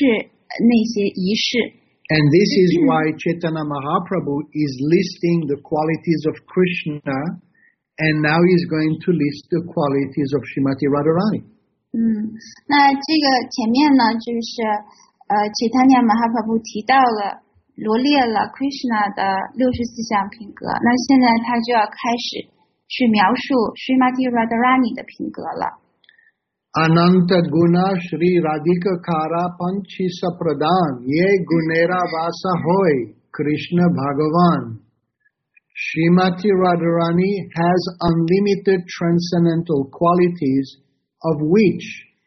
那些仪式。 And this is why Chaitanya Mahaprabhu is listing the qualities of Krishna, and now he's going to list the qualities of Srimati Radharani. 那这个前面呢，就是Chaitanya Mahaprabhu 提到了罗列了 Krishna 的64项品格，那现在他就要开始去描述 Srimati Radharani 的品格了。 Ananta guna Shri Radhika Kara Panchisa Pradhan Ye Gunera Vasa Hoy Krishna Bhagavan. Srimati Radharani has unlimited transcendental qualities, of which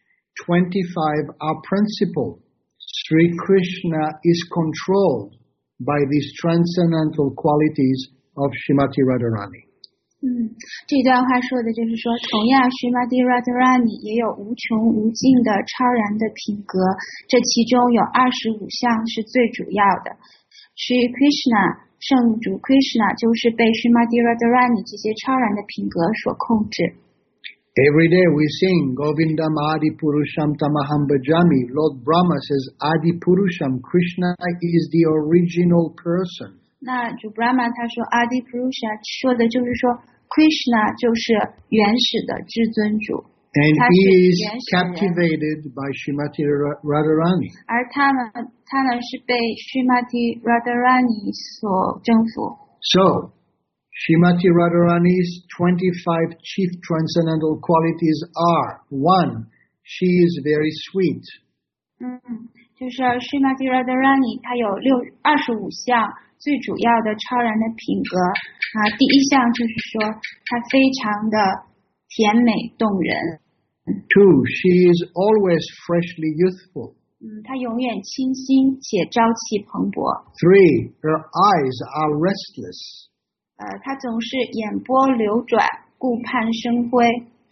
25 are principal. Sri Krishna is controlled by these transcendental qualities of Srimati Radharani. 这段话说的就是说，同样 Srimati Radharani 也有无穷无尽的超然的品格，这其中有25项是最主要的。Sri Krishna 圣主 Krishna 就是被 Srimati Radharani 这些超然的品格所控制。 Every day we sing Govindam Adi Purusham Tamaham Bhajami. Lord Brahma says Adi Purusham, Krishna is the original person. 那主 Brahma 他说 Adi Purusha 说的就是说 Krishna 就是原始的至尊主， And 他 he 是 is 原始的人， captivated by Srimati Radharani. 而他呢是被 Srimati Radharani 所征服。 So, Srimati Radharani's 25 chief transcendental qualities are: 1. She is very sweet. 就是 Srimati Radharani 她有25项最主要的超然的品格第一项就是说她非常的甜美动人。 2. She is always freshly youthful. 她永远清新且朝气蓬勃。 3. Her eyes are restless. 她总是眼波流转，顾盼生辉。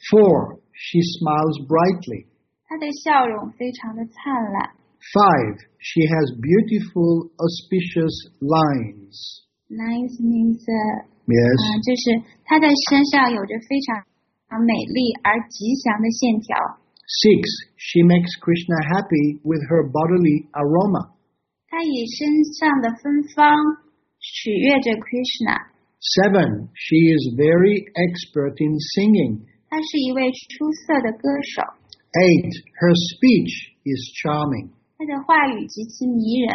4. She smiles brightly. 她的笑容非常的灿烂。 5. She has beautiful, auspicious lines. Lines means Yes. 就是她在身上有着非常美丽而吉祥的线条。 6. She makes Krishna happy with her bodily aroma. 她以身上的芬芳取悦着 Krishna。 7. She is very expert in singing. 她是一位出色的歌手。 8. Her speech is charming. 她的话语极其迷人。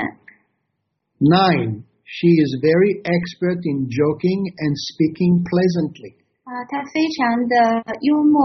9. She is very expert in joking and speaking pleasantly. 她非常的幽默，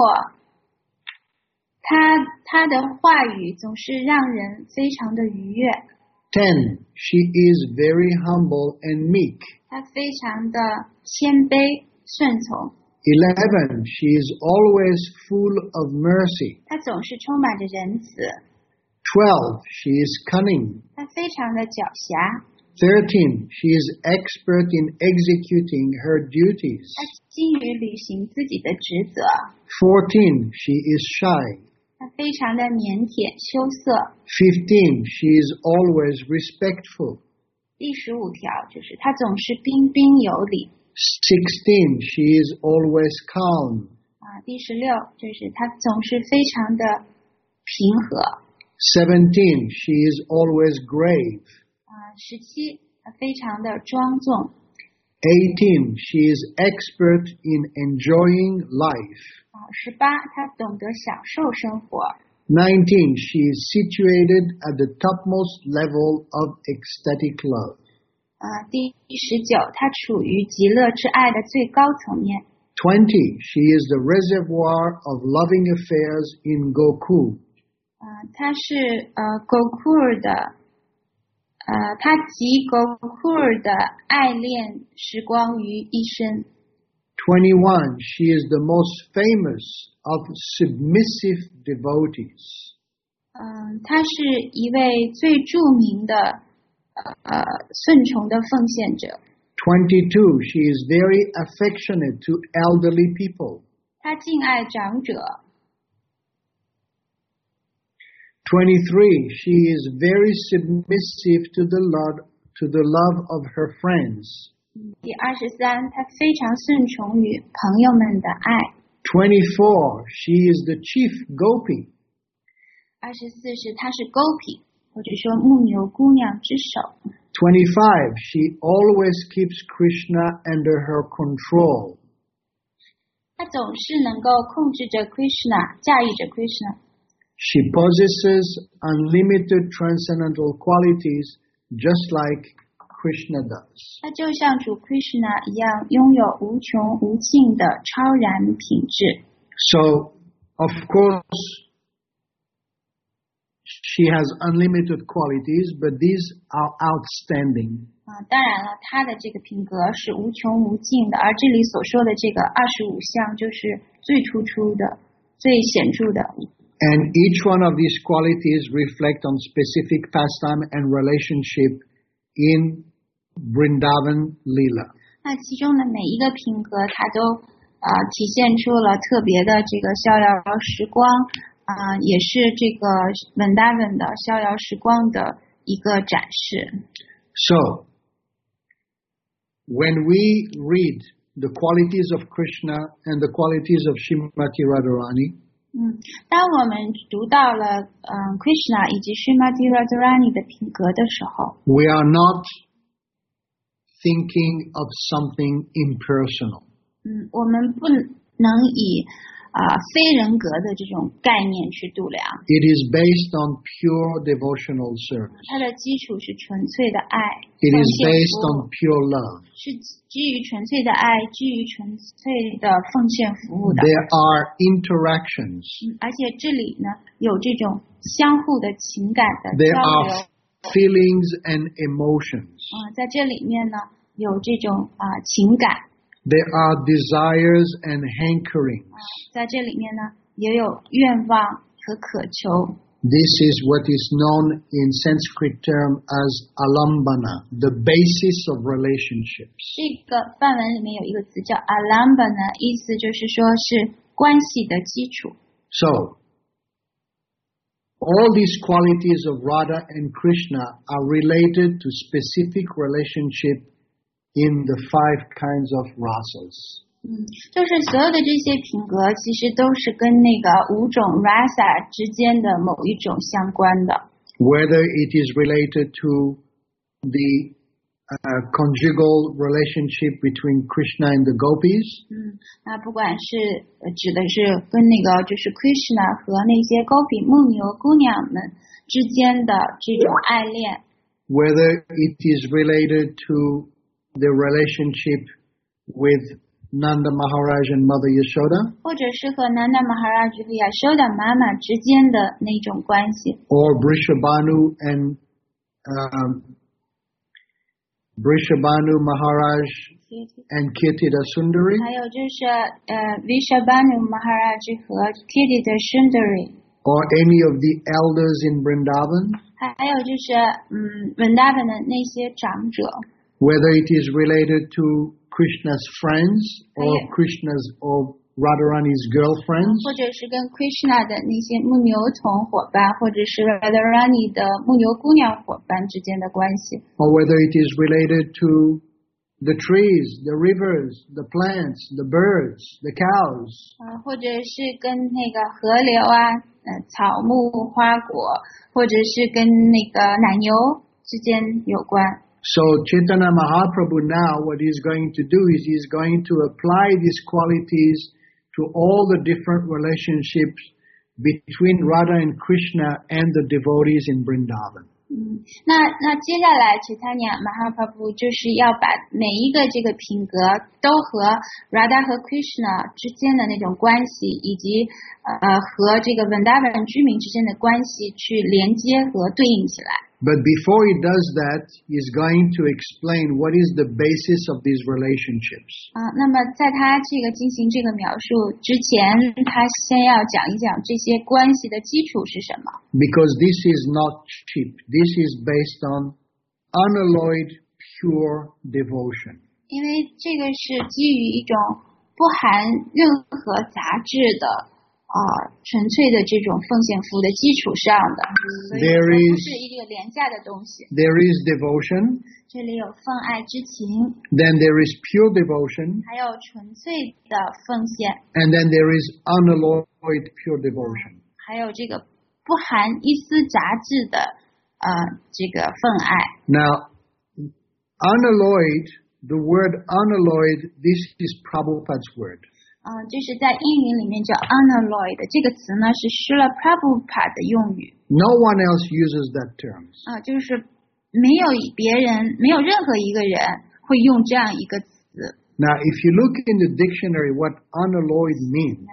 她的话语总是让人非常的愉悦。 10. She is very humble and meek. 她非常的谦卑顺从。 11. She is always full of mercy. 她总是充满着仁慈。 12. She is cunning. 她非常的狡黠。 13. She is expert in executing her duties. 她精于履行自己的职责。 14. She is shy. 她非常的腼腆羞涩。 15. She is always respectful. 第15条就是她总是彬彬有礼。 16. She is always calm. 第16就是她总是非常的平和。 17. She is always grave. 17她非常的庄重。 18. She is expert in enjoying life. 18她懂得享受生活。 19. She is situated at the topmost level of ecstatic love. 第19她处于极乐之爱的最高层面。 20. She is the reservoir of loving affairs in Gokul. 她是Gokul 的她集 Gokul 的爱恋时光于一身。 21. She is the most famous of submissive devotees. 她是一位最著名的顺从的奉献者。 22. She is very affectionate to elderly people. 她敬爱长者。 23. She is very submissive to the love of her friends. 第23她非常顺从于朋友们的爱。 24. She is the chief gopi. 24是她是 Gopi。 或者说牧牛姑娘之手。 25, she always keeps Krishna under her control. 她总是能够控制着 Krishna， 驾驭着 Krishna。 She possesses unlimited transcendental qualities just like Krishna does. 她就像主 Krishna 一样，拥有无穷无尽的超然品质。 So, of course, she has unlimited qualities, but these are outstanding. 当然了，她的这个品格是无穷无尽的，而这里所说的这个25项就是最突出的、最显著的。 And each one of these qualities reflect on specific pastime and relationship in Vrindavan Leela. 那其中的每一个品格，它都体现出了特别的这个逍遥时光，也是这个 Vrindavan 的逍遥时光的一个展示。 So, when we read the qualities of Krishna and the qualities of Srimati Radharani, 当我们读到了Krishna 以及 Srimati Radharani 的品格的时候， we are not thinking of something impersonal. 我们不能以非人格的这种概念去度量。 It is based on pure devotional service. 它的基础是纯粹的爱， It 奉 is 献 based 服务 on pure love. 是基于纯粹的爱，基于纯粹的奉献服务的。 There are interactions. 而且这里呢有这种相互的情感的 There 交 are 流。 feelings and emotions. 在这里面呢有这种情感。 There are desires and hankerings. 在这里面呢也有愿望和渴求。 This is what is known in Sanskrit term as alambana, the basis of relationships. 这个梵文里面有一个词叫 alambana， 意思就是说是关系的基础。 So, all these qualities of Radha and Krishna are related to specific relationship in the 5 kinds of rasas. 就是所有的这些品格其实都是跟那个5种 rasa 之间的某一种相关的。 Whether it is related to the conjugal relationship between Krishna and the gopis, 那不管是指的是跟那个就是 Krishna 和那些高比牧牛姑娘们之间的这种爱恋， whether it is related to the relationship with Nanda Maharaj and Mother Yashoda, 或者是和 Nanda Maharaj 和 Yashoda 妈妈之间的那种关系， or Vrishabhanu and Vrishabhanu Maharaj and Kirtida Sundari, 还有就是Vrishabhanu Maharaj 和 Kirtida Sundari， or any of the elders in Vrindavan, 还有就是Vrindavan 的那些长者， whether it is related to Krishna's friends or Krishna's or Radharani's girlfriends, 或者是跟 Krishna 的那些牧牛童伙伴，或者是 Radharani 的牧牛姑娘伙伴之间的关系， or whether it is related to the trees, the rivers, the plants, the birds, the cows, 或者是跟那个河流草木花果，或者是跟那个奶牛之间有关。 So Chaitanya Mahaprabhu now what he's going to do is he's going to apply these qualities to all the different relationships between Radha and Krishna and the devotees in Vrindavan. 那接下来 Chaitanya Mahaprabhu 就是要把每一个这个品格都和 Radha 和 Krishna 之间的那种关系，以及和这个 Vrindavan 居民之间的关系去连接和对应起来。 But before he does that, he's going to explain what is the basis of these relationships. 那么在他这个进行这个描述之前，他先要讲一讲这些关系的基础是什么。 Because this is not cheap. This is based on unalloyed, pure devotion. 因为这个是基于一种不含任何杂质的纯粹的这种奉献服务的基础上的，所以不是一个廉价的东西。 There is devotion. 这里有奉爱之情， Then there is pure devotion. 还有纯粹的奉献， And then there is unalloyed pure devotion. 还有这个不含一丝杂质的这个分爱。 Now, unalloyed, the word unalloyed, this is Prabhupada's word. 就是在英语里面叫 unalloyed 这个词呢是Srila Prabhupada 的用语。 No one else uses that term. 就是没有任何一个人会用这样一个词。 Now, if you look in the dictionary what unalloyed means,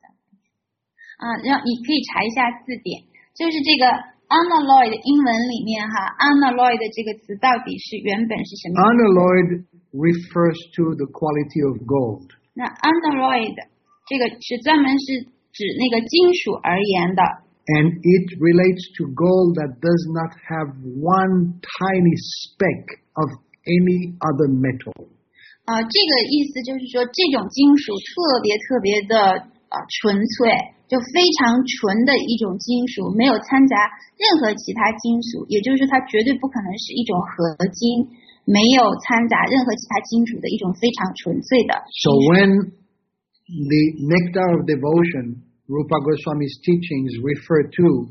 你可以查一下字典，就是这个 unalloyed 英文里面unalloyed 这个词到底是原本是什么意思？ unalloyed refers to the quality of gold. 那 unalloyed 这个是专门是指那个金属而言的。 And it relates to gold that does not have one tiny speck of any other metal. 这个意思就是说，这种金属特别的纯粹，就非常纯的一种金属，没有掺杂任何其他金属，也就是说，它绝对不可能是一种合金，没有掺杂任何其他金属的一种非常纯粹的。 So when the nectar of devotion, Rupa Goswami's teachings refer to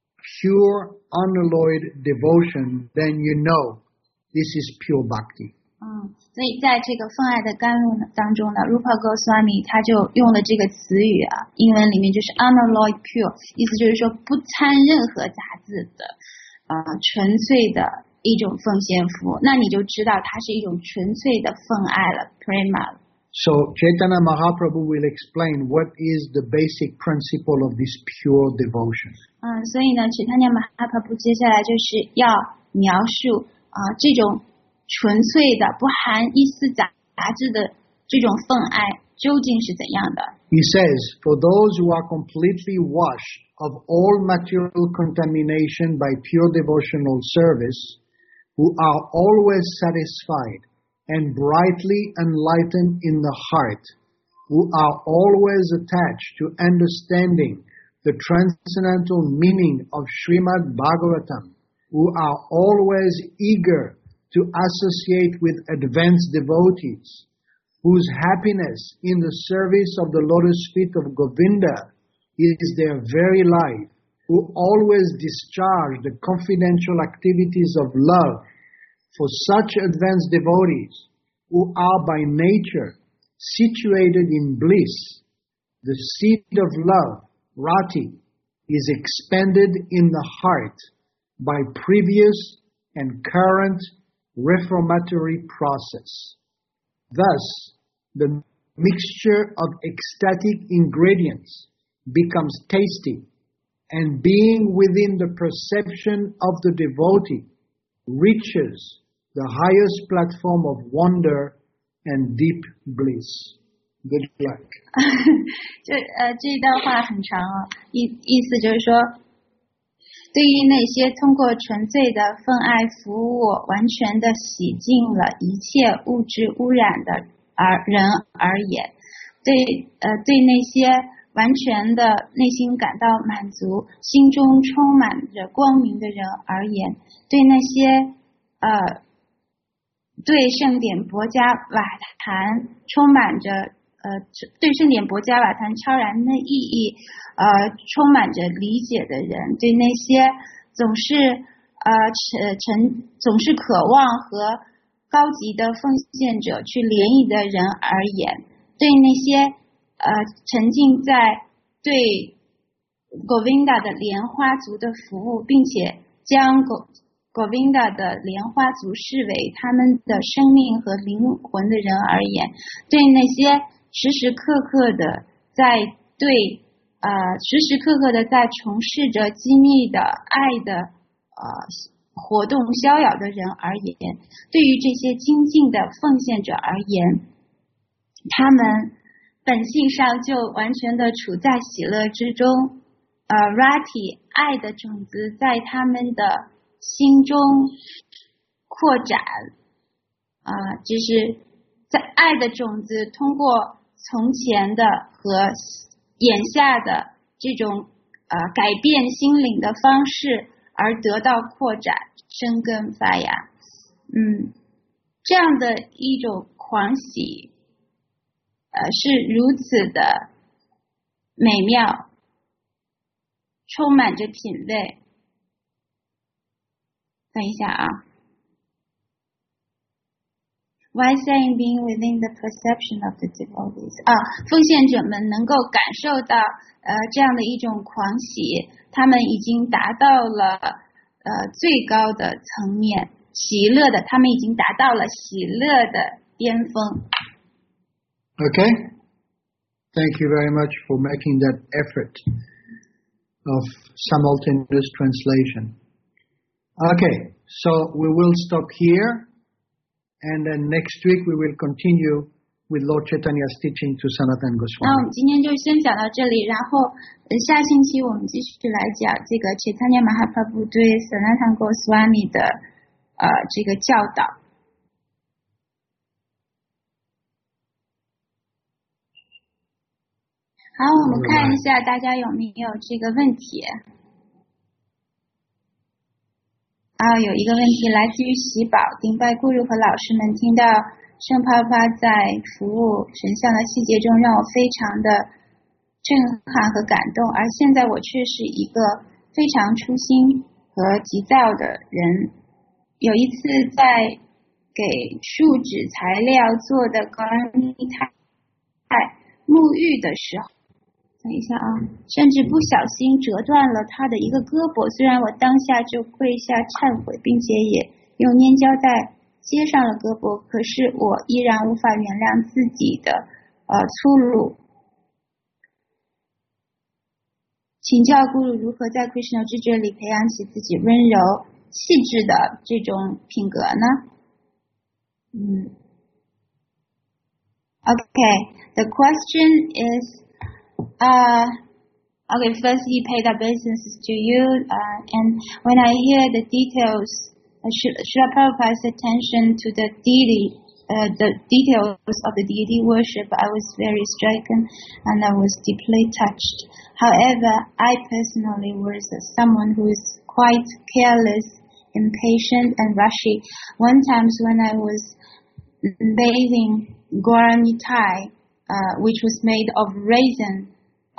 pure unalloyed devotion, then you know this is pure bhakti. 所以在这个分爱的甘露当中呢 ，Rupa Goswami 他就用了这个词语英文里面就是 unalloyed pure， 意思就是说不掺任何杂质的，纯粹的一种奉献服务。那你就知道它是一种纯粹的奉爱了 ，prema。 So Chaitanya Mahaprabhu will explain what is the basic principle of this pure devotion. 所以呢，Chaitanya Mahaprabhu 接下来就是要描述这种纯粹的、不含一丝杂质的这种奉爱究竟是怎样的。 He says, for those who are completely washed of all material contamination by pure devotional service, who are always satisfied and brightly enlightened in the heart, who are always attached to understanding the transcendental meaning of Srimad Bhagavatam, who are always eager to associate with advanced devotees, whose happiness in the service of the lotus feet of Govinda is their very life, who always discharge the confidential activities of love for such advanced devotees who are by nature situated in bliss. The seed of love, rati, is expanded in the heart by previous and current reformatory process. Thus, the mixture of ecstatic ingredients becomes tasty, and being within the perception of the devotee reaches the highest platform of wonder and deep bliss. Good luck. 这一段话很长意思就是说，对于那些通过纯粹的奉爱服务，完全的洗净了一切物质污染的人而言，对那些完全的内心感到满足、心中充满着光明的人而言，对那些对圣典钵伽瓦坛充满着对圣典钵伽瓦坛超然的意义充满着理解的人，对那些总是渴望和高级的奉献者去联谊的人而言，对那些沉浸在对 Govinda 的莲花族的服务，并且将 Govinda 的莲花族视为他们的生命和灵魂的人而言，对那些时时刻刻的在从事着机密的爱的活动逍遥的人而言，对于这些精进的奉献者而言，他们本性上就完全的处在喜乐之中，rati 爱的种子在他们的心中扩展，就是在爱的种子通过从前的和眼下的这种改变心灵的方式而得到扩展、生根发芽。这样的一种狂喜，是如此的美妙，充满着品味。 看一下啊。Why saying being within the perception of the devotees 奉献者们能够感受到这样的一种狂喜，他们已经达到了最高的层面，喜乐的，他们已经达到了喜乐的巅峰。 Okay? Thank you very much for making that effort of simultaneous translation. Okay, so we will stop here. And then next week we will continue with Lord Chaitanya's teaching to Sanatana 那我 Goswami. 们今天就先讲到这里，然后下星期我们继续来讲这个 Chaitanya Mahaprabhu 对 Sanatana Goswami 的这个教导。好，我们看一下大家有没有这个问题。有一个问题来自于喜宝，顶拜顾如和老师们听到圣帕帕在服务神像的细节中让我非常的震撼和感动，而现在我却是一个非常初心和急躁的人。有一次在给树脂材料做的高尼泰沐浴的时候，等一下甚至不小心折断了他的一个胳膊，虽然我当下就跪下忏悔，并且也用粘胶带接上了胳膊，可是我依然无法原谅自己的粗鲁。请教咕噜如何在 Krishna 知觉里培养起自己温柔气质的这种品格呢Okay, the question is okay, first he paid obeisances to you, and when I hear the details, Srila Prabhupada's attention to the deity, the details of the deity worship, I was very stricken and I was deeply touched. However, I personally was someone who is quite careless, impatient and rushy. One time when I was bathing Gauranitai, which was made of raisin,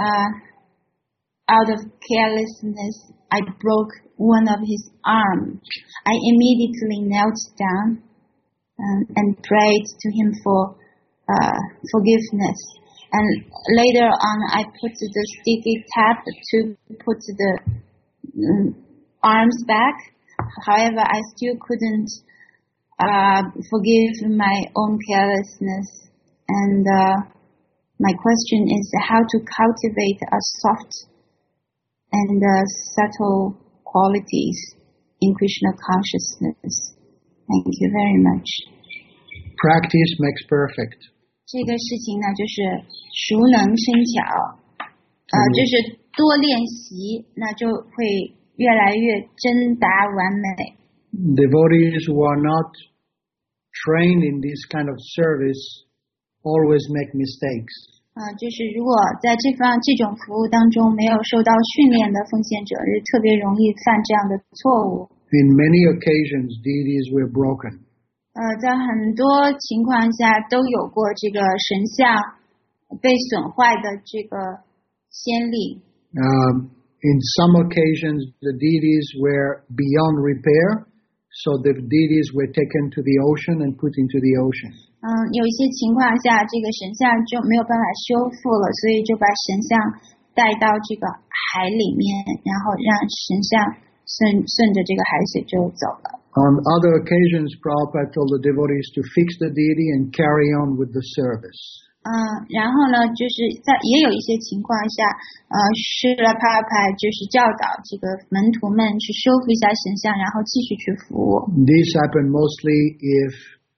out of carelessness, I broke one of his arms. I immediately knelt down and prayed to him for forgiveness. And later on, I put the sticky tap to put the arms back. However, I still couldn't forgive my own carelessness. And my question is how to cultivate a soft and subtle qualities in Krishna consciousness. Thank you very much. Practice makes perfect. 这个事情呢，就是熟能生巧，就是多练习，那就会越来越真达完美。 Devotees who are not trained in this kind of service always make mistakes. 就是如果在这种服务当中没有受到训练的奉献者，是特别容易犯这样的错误。 In many occasions, deities were broken. 在很多情况下都有过这个神像被损坏的这个先例。 In some occasions, the deities were beyond repair, so the deities were taken to the ocean and put into the ocean. 有一些情况下，这个神像就没有办法修复了，所以就把神像带到这个海里面，然后让神像顺着这个海水就走了。 On other occasions, Prabhupada told the devotees to fix the deity and carry on with the service. 然后呢，就是也有一些情况下，释迦帕派就是教导这个门徒们去修复一下神像，然后继续去服务。 This happened mostly if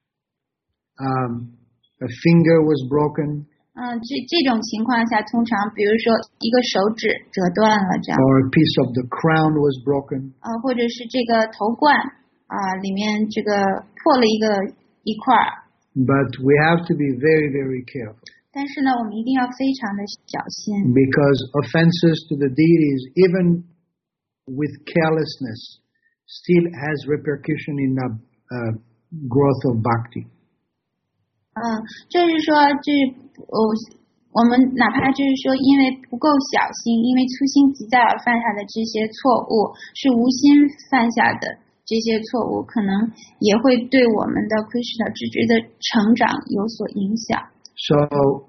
a finger was broken. 这种情况下，通常比如说一个手指折断了这样， or a piece of the crown was broken. 或者是这个头冠里面这个破了一块。 But we have to be very, very careful. 但是呢，我们一定要非常的小心。 Because offenses to the deities, even with carelessness, still has repercussion in the growth of bhakti. 就是说，我们哪怕就是说，因为不够小心，因为粗心急躁而犯下的这些错误，是无心犯下的这些错误，可能也会对我们的 Krishna 知觉的成长有所影响。 So,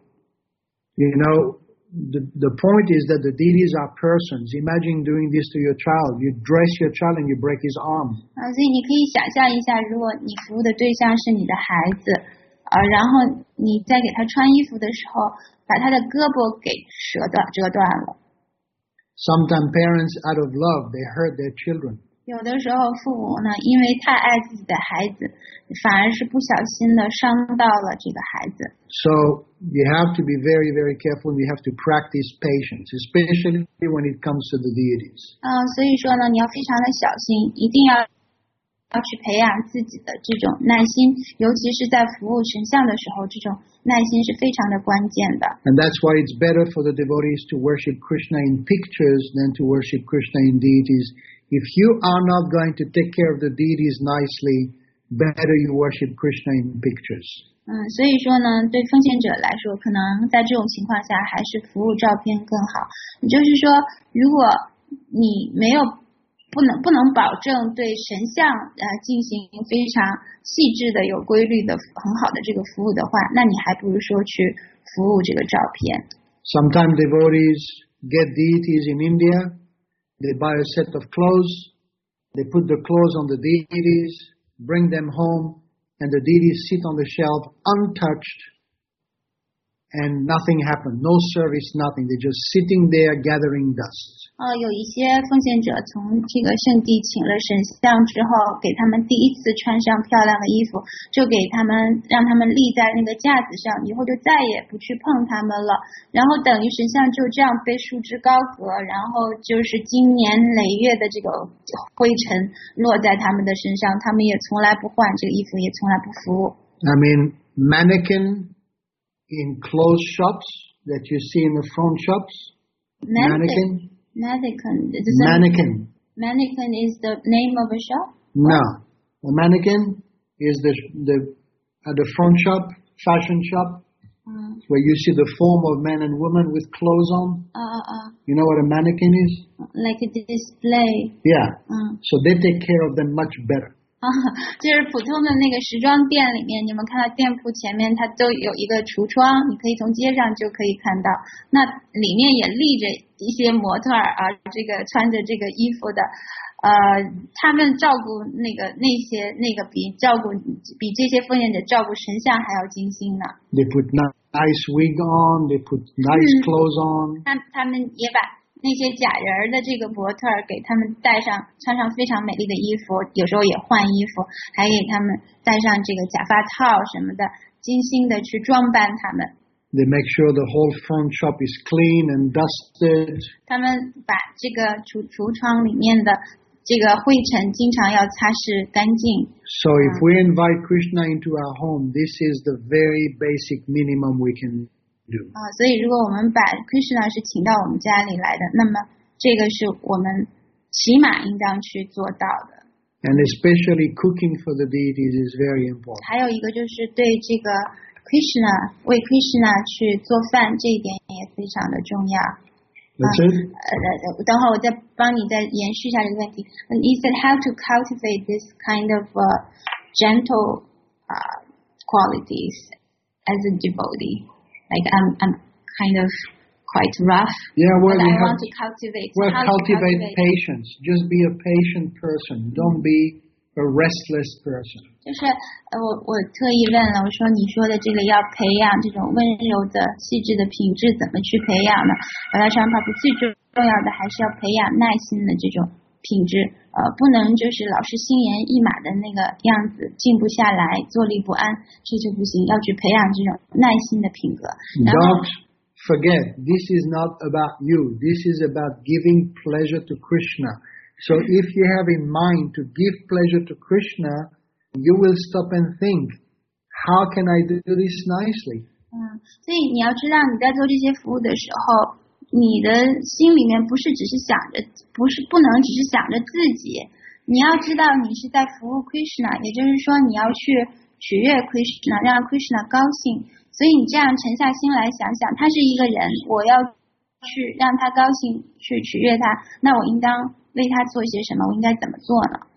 the point is that the deities are persons. Imagine doing this to your child. You dress your child and you break his arm. 所以你可以想象一下，如果你服务的对象是你的孩子，然后你在给他穿衣服的时候，把他的胳膊给折断了。 Sometimes parents, out of love, they hurt their children. 有的时候父母呢，因为太爱自己的孩子，反而是不小心的伤到了这个孩子。 So you have to be very, very careful. You have to practice patience, especially when it comes to the deities. 所以说呢，你要非常的小心，一定要去培养自己的这种耐心，尤其是在服务神像的时候，这种耐心是非常的关键的。 And that's why it's better for the devotees to worship Krishna in pictures than to worship Krishna in deities. If you are not going to take care of the deities nicely, better you worship Krishna in pictures. 所以说呢，对奉献者来说，可能在这种情况下，还是服务照片更好。也就是说，如果你不能保证对神像进行非常细致的、有规律的、很好的这个服务的话，那你还不如说去服务这个照片。 Sometimes devotees get deities in India. They buy a set of clothes. They put the clothes on the deities, bring them home, and the deities sit on the shelf untouched, and nothing happened. No service, nothing. They're just sitting there gathering dust. 有一些奉献者从这个圣地请了神像之后，给他们第一次穿上漂亮的衣服，就让他们立在那个架子上，以后就再也不去碰他们了。然后等于神像就这样被束之高阁，然后就是经年累月的这个灰尘落在他们的身上，他们也从来不换这个衣服，也从来不服务。 I mean, mannequin in clothes shops that you see in the front shops. Mannequin. Mannequin is the name of a shop? No. A mannequin is at the front shop, fashion shop, where you see the form of men and women with clothes on. You know what a mannequin is? Like a display. Yeah. So they take care of them much better. 就是普通的那个时装店里面，你们看到店铺前面它都有一个橱窗，你可以从街上就可以看到，那里面也立着一些模特儿这个穿着这个衣服的，他们照顾那个比这些奉献者照顾神像还要精心呢。 They put nice wig on, they put nice clothes on. 他们也把那些假人的这个模特给他们穿上非常美丽的衣服，有时候也换衣服，还给他们戴上这个假发套什么的，精心的去装扮他们。 They make sure the whole front shop is clean and dusted. 他们把这个橱窗里面的这个灰尘经常要擦拭干净。 So if we invite Krishna into our home, this is the very basic minimum we can do. 所以如果我们把 Krishna 是请到我们家里来的，那么这个是我们起码应当去做到的。 And especially cooking for the deities is very important. 还有一个就是对这个 Krishna 为 Krishna 去做饭，这一点也非常的重要。 That's it? 等会儿我再帮你再延续一下这个问题。He said how to cultivate this kind of gentle qualities as a devotee. Like I'm kind of quite rough. Yeah, well, but I want to cultivate. Well, cultivate patience. Just be a patient person. Don't be a restless person. 就是我特意问了，我说你说的这个要培养这种温柔的、细致的品质，怎么去培养呢？巴拉沙帕布最重要的还是要培养耐心的这种品质，不能就是老是心猿意马的那个样子，静不下来，坐立不安，这就不行。要去培养这种耐心的品格。 Don't forget, this is not about you. This is about giving pleasure to Krishna. So if you have in mind to give pleasure to Krishna, you will stop and think, how can I do this nicely? 所以你要知道你在做这些服务的时候，你的心里面不能只是想着自己，你要知道你是在服务 Krishna， 也就是说你要去取悦 Krishna， 让 Krishna 高兴。所以你这样沉下心来想想，他是一个人，我要去让他高兴，去取悦他，那我应当为他做些什么？我应该怎么做呢？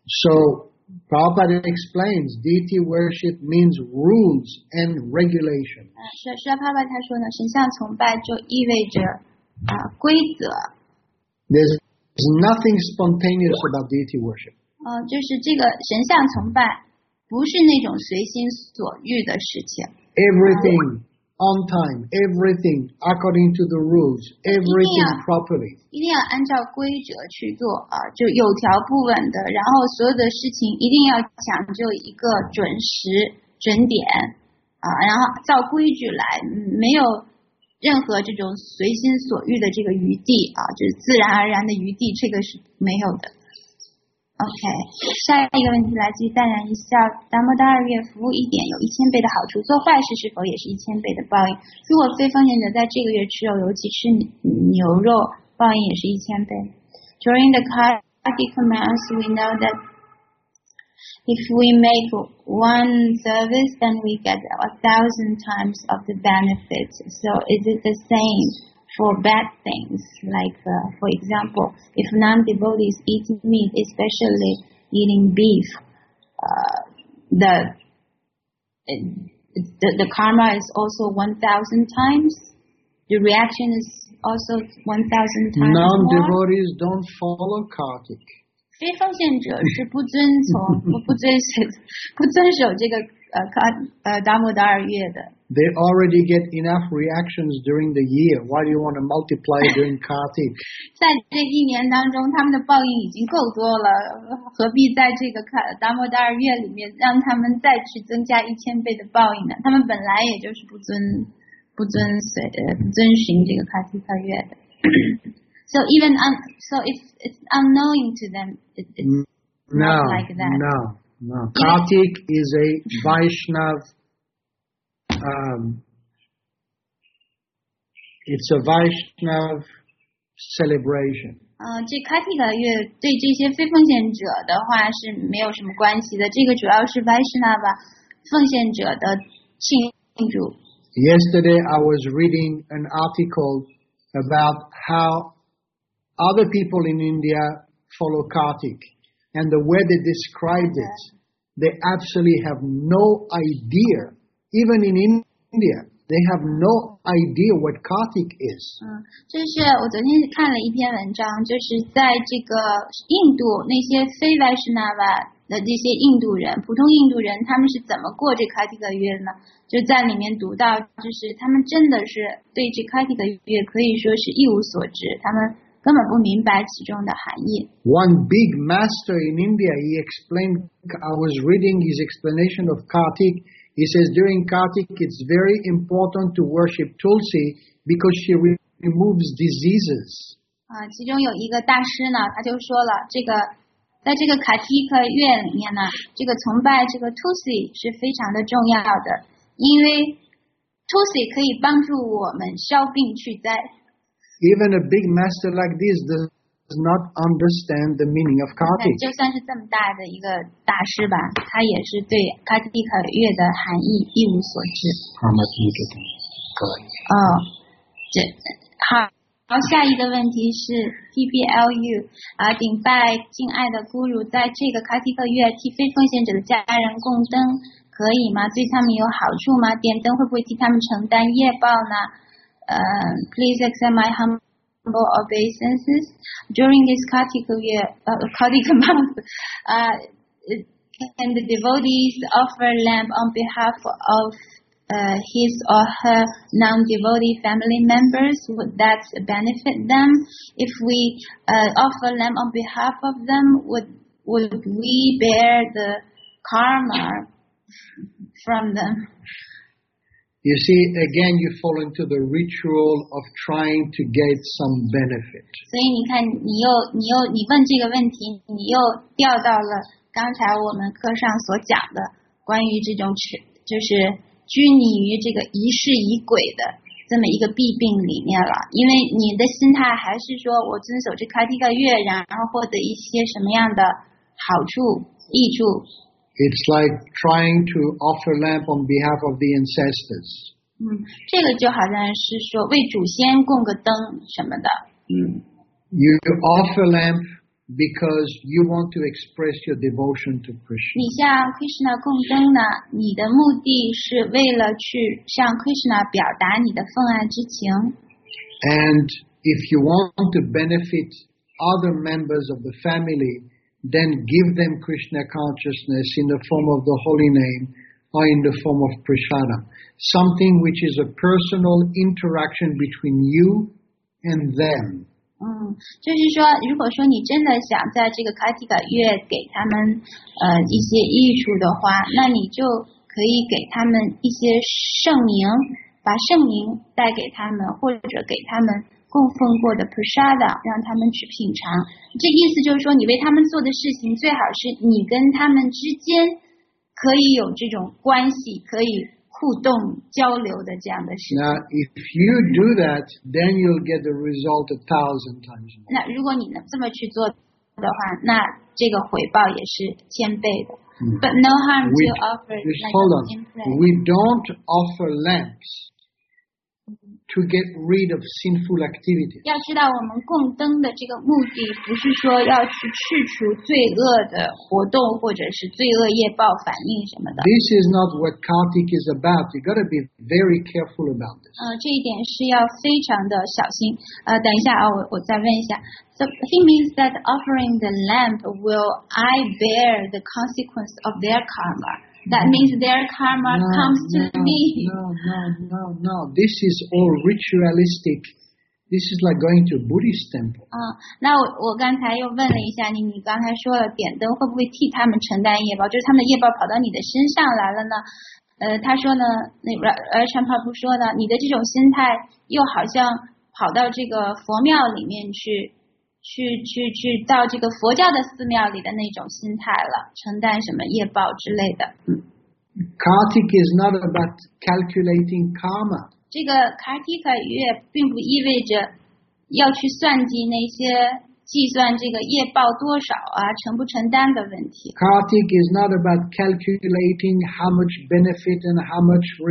So Prabhupada explains deity worship means rules and regulation. 是帕帕他说呢，神像崇拜就意味着规则。 There's nothing spontaneous about deity worship. 就是这个神像崇拜不是那种随心所欲的事情。 Everything on time, everything according to the rules, everything properly. 一定要按照规则去做就有条不紊的，然后所有的事情一定要讲究一个准时准点然后照规矩来，没有任何这种随心所欲的这个余地就是自然而然的余地，这个是没有的。OK， 下一个问题来自于淡然一笑，达摩达2月服务1点有1000倍的好处，做坏事是否也是1000倍的报应？如果非奉献者在这个月吃肉，尤其吃牛肉，报应也是1000倍。During the Kartika month, we know that if we make one service, then we get 1,000 times of the benefits. So is it the same for bad things? Like, for example, if non-devotees eat meat, especially eating beef, the karma is also 1,000 times. The reaction is also 1,000 times. Non-devotees don't follow Kartik. 非奉献者是不遵守这个达摩达2月的。 They already get enough reactions during the year. Why do you want to multiply during Kartik? 在这一年当中，他们的报应已经够多了，何必在这个达摩达2月里面让他们再去增加1000倍的报应呢？他们本来也就是不遵循这个卡提克月的。So if it's unknowing to them, it's not like that. No. Kartik is a Vaishnav. It's a Vaishnav celebration. 这卡提克月对这些非奉献者的话是没有什么关系的，这个主要是 Vaishnava 奉献者的庆祝。 Yesterday I was reading an article about how other people in India follow Kartik, and the way they described it, they absolutely have no idea. Even in India, they have no idea what Kartik is. 就是我昨天看了一篇文章，就是在这个印度那些非 Vaishnava 的这些印度人，普通印度人，他们是怎么过这卡提克月呢？就在里面读到，就是他们真的是对这卡提克月可以说是一无所知，他们根本不明白其中的含义。 One big master in India, he explained, I was reading his explanation of Kartik. He says during Kartik, it's very important to worship Tulsi because she removes diseases. 其中有一个大师呢，他就说了，在这个卡提克月里面呢，这个崇拜这个 Tulsi 是非常的重要的，因为 Tulsi 可以帮助我们消病去灾。 Even a big master like this does not understand the meaning of Kartik. 就算是这么大的一个大师吧，他也是对卡提克月的含义一无所知。好，下一个问题是 PPLU 顶拜敬爱的咕噜，在这个卡提克月替非奉献者的家人供灯可以吗？对他们有好处吗？点灯会不会替他们承担业报呢？Please accept my humble obeisances. During this Kartika month, can the devotees offer lamp on behalf of his or her non-devotee family members? Would that benefit them? If we offer lamp on behalf of them, would we bear the karma from them? You see, again, you fall into the ritual of trying to get some benefit. 所以你看，你问这个问题，你又掉到了刚才我们课上所讲的关于这种就是拘泥于这个疑是疑鬼的这么一个弊病里面了。因为你的心态还是说我遵守这卡提克月，然后获得一些什么样的好处益处。 It's like trying to offer lamp on behalf of the ancestors. 这个就好像是说为祖先供个灯什么的。 You offer lamp, because you want to express your devotion to 你 Krishna. 向 Krishna 供灯呢，你的目的是为了去向 Krishna 表达你的奉爱之情。 And if you want to benefit other members of the family, then give them Krishna consciousness in the form of the holy name or in the form of prasadam. Something which is a personal interaction between you and them. 就是说，如果说你真的想在这个卡提卡月给他们一些益处的话，那你就可以给他们一些圣名，把圣名带给他们，或者给他们供奉过的 prasada， 让他们去品尝。这意思就是说，你为他们做的事情，最好是你跟他们之间可以有这种关系，可以互动交流的这样的事情。 Now, if you do that, then you'll get the result 1,000 times more. 那如果你能这么去做的话，那这个回报也是1000倍的。But no harm to offer Just like hold a on. template. We don't offer lamps to get rid of sinful activities. 要知道，我们供灯的这个目的不是说要去去除罪恶的活动，或者是罪恶业报反应什么的。 This is not what Kartik is about. You got to be very careful about this. 这一点是要非常的小心。等一下啊，我再问一下。So he means that offering the lamp will I bear the consequence of their karma. That means their karma comes to me. No. This is all ritualistic. This is like going to a Buddhist temple. 那我刚才又问了一下你刚才说了点灯会不会替他们承担业报，就是他们的业报跑到你的身上来了呢？他说呢，那Rajchan Prabhu说呢，你的这种心态又好像跑到这个佛庙里面去到这个佛教的寺庙里的那种心态了，承担什么业报之类的。 Kartik is not about calculating karma. 这个 Kartika 月并不意味着要去算计那些计算这个业报多少啊，承不承担的问题。 Kartik is not about calculating how much benefit and how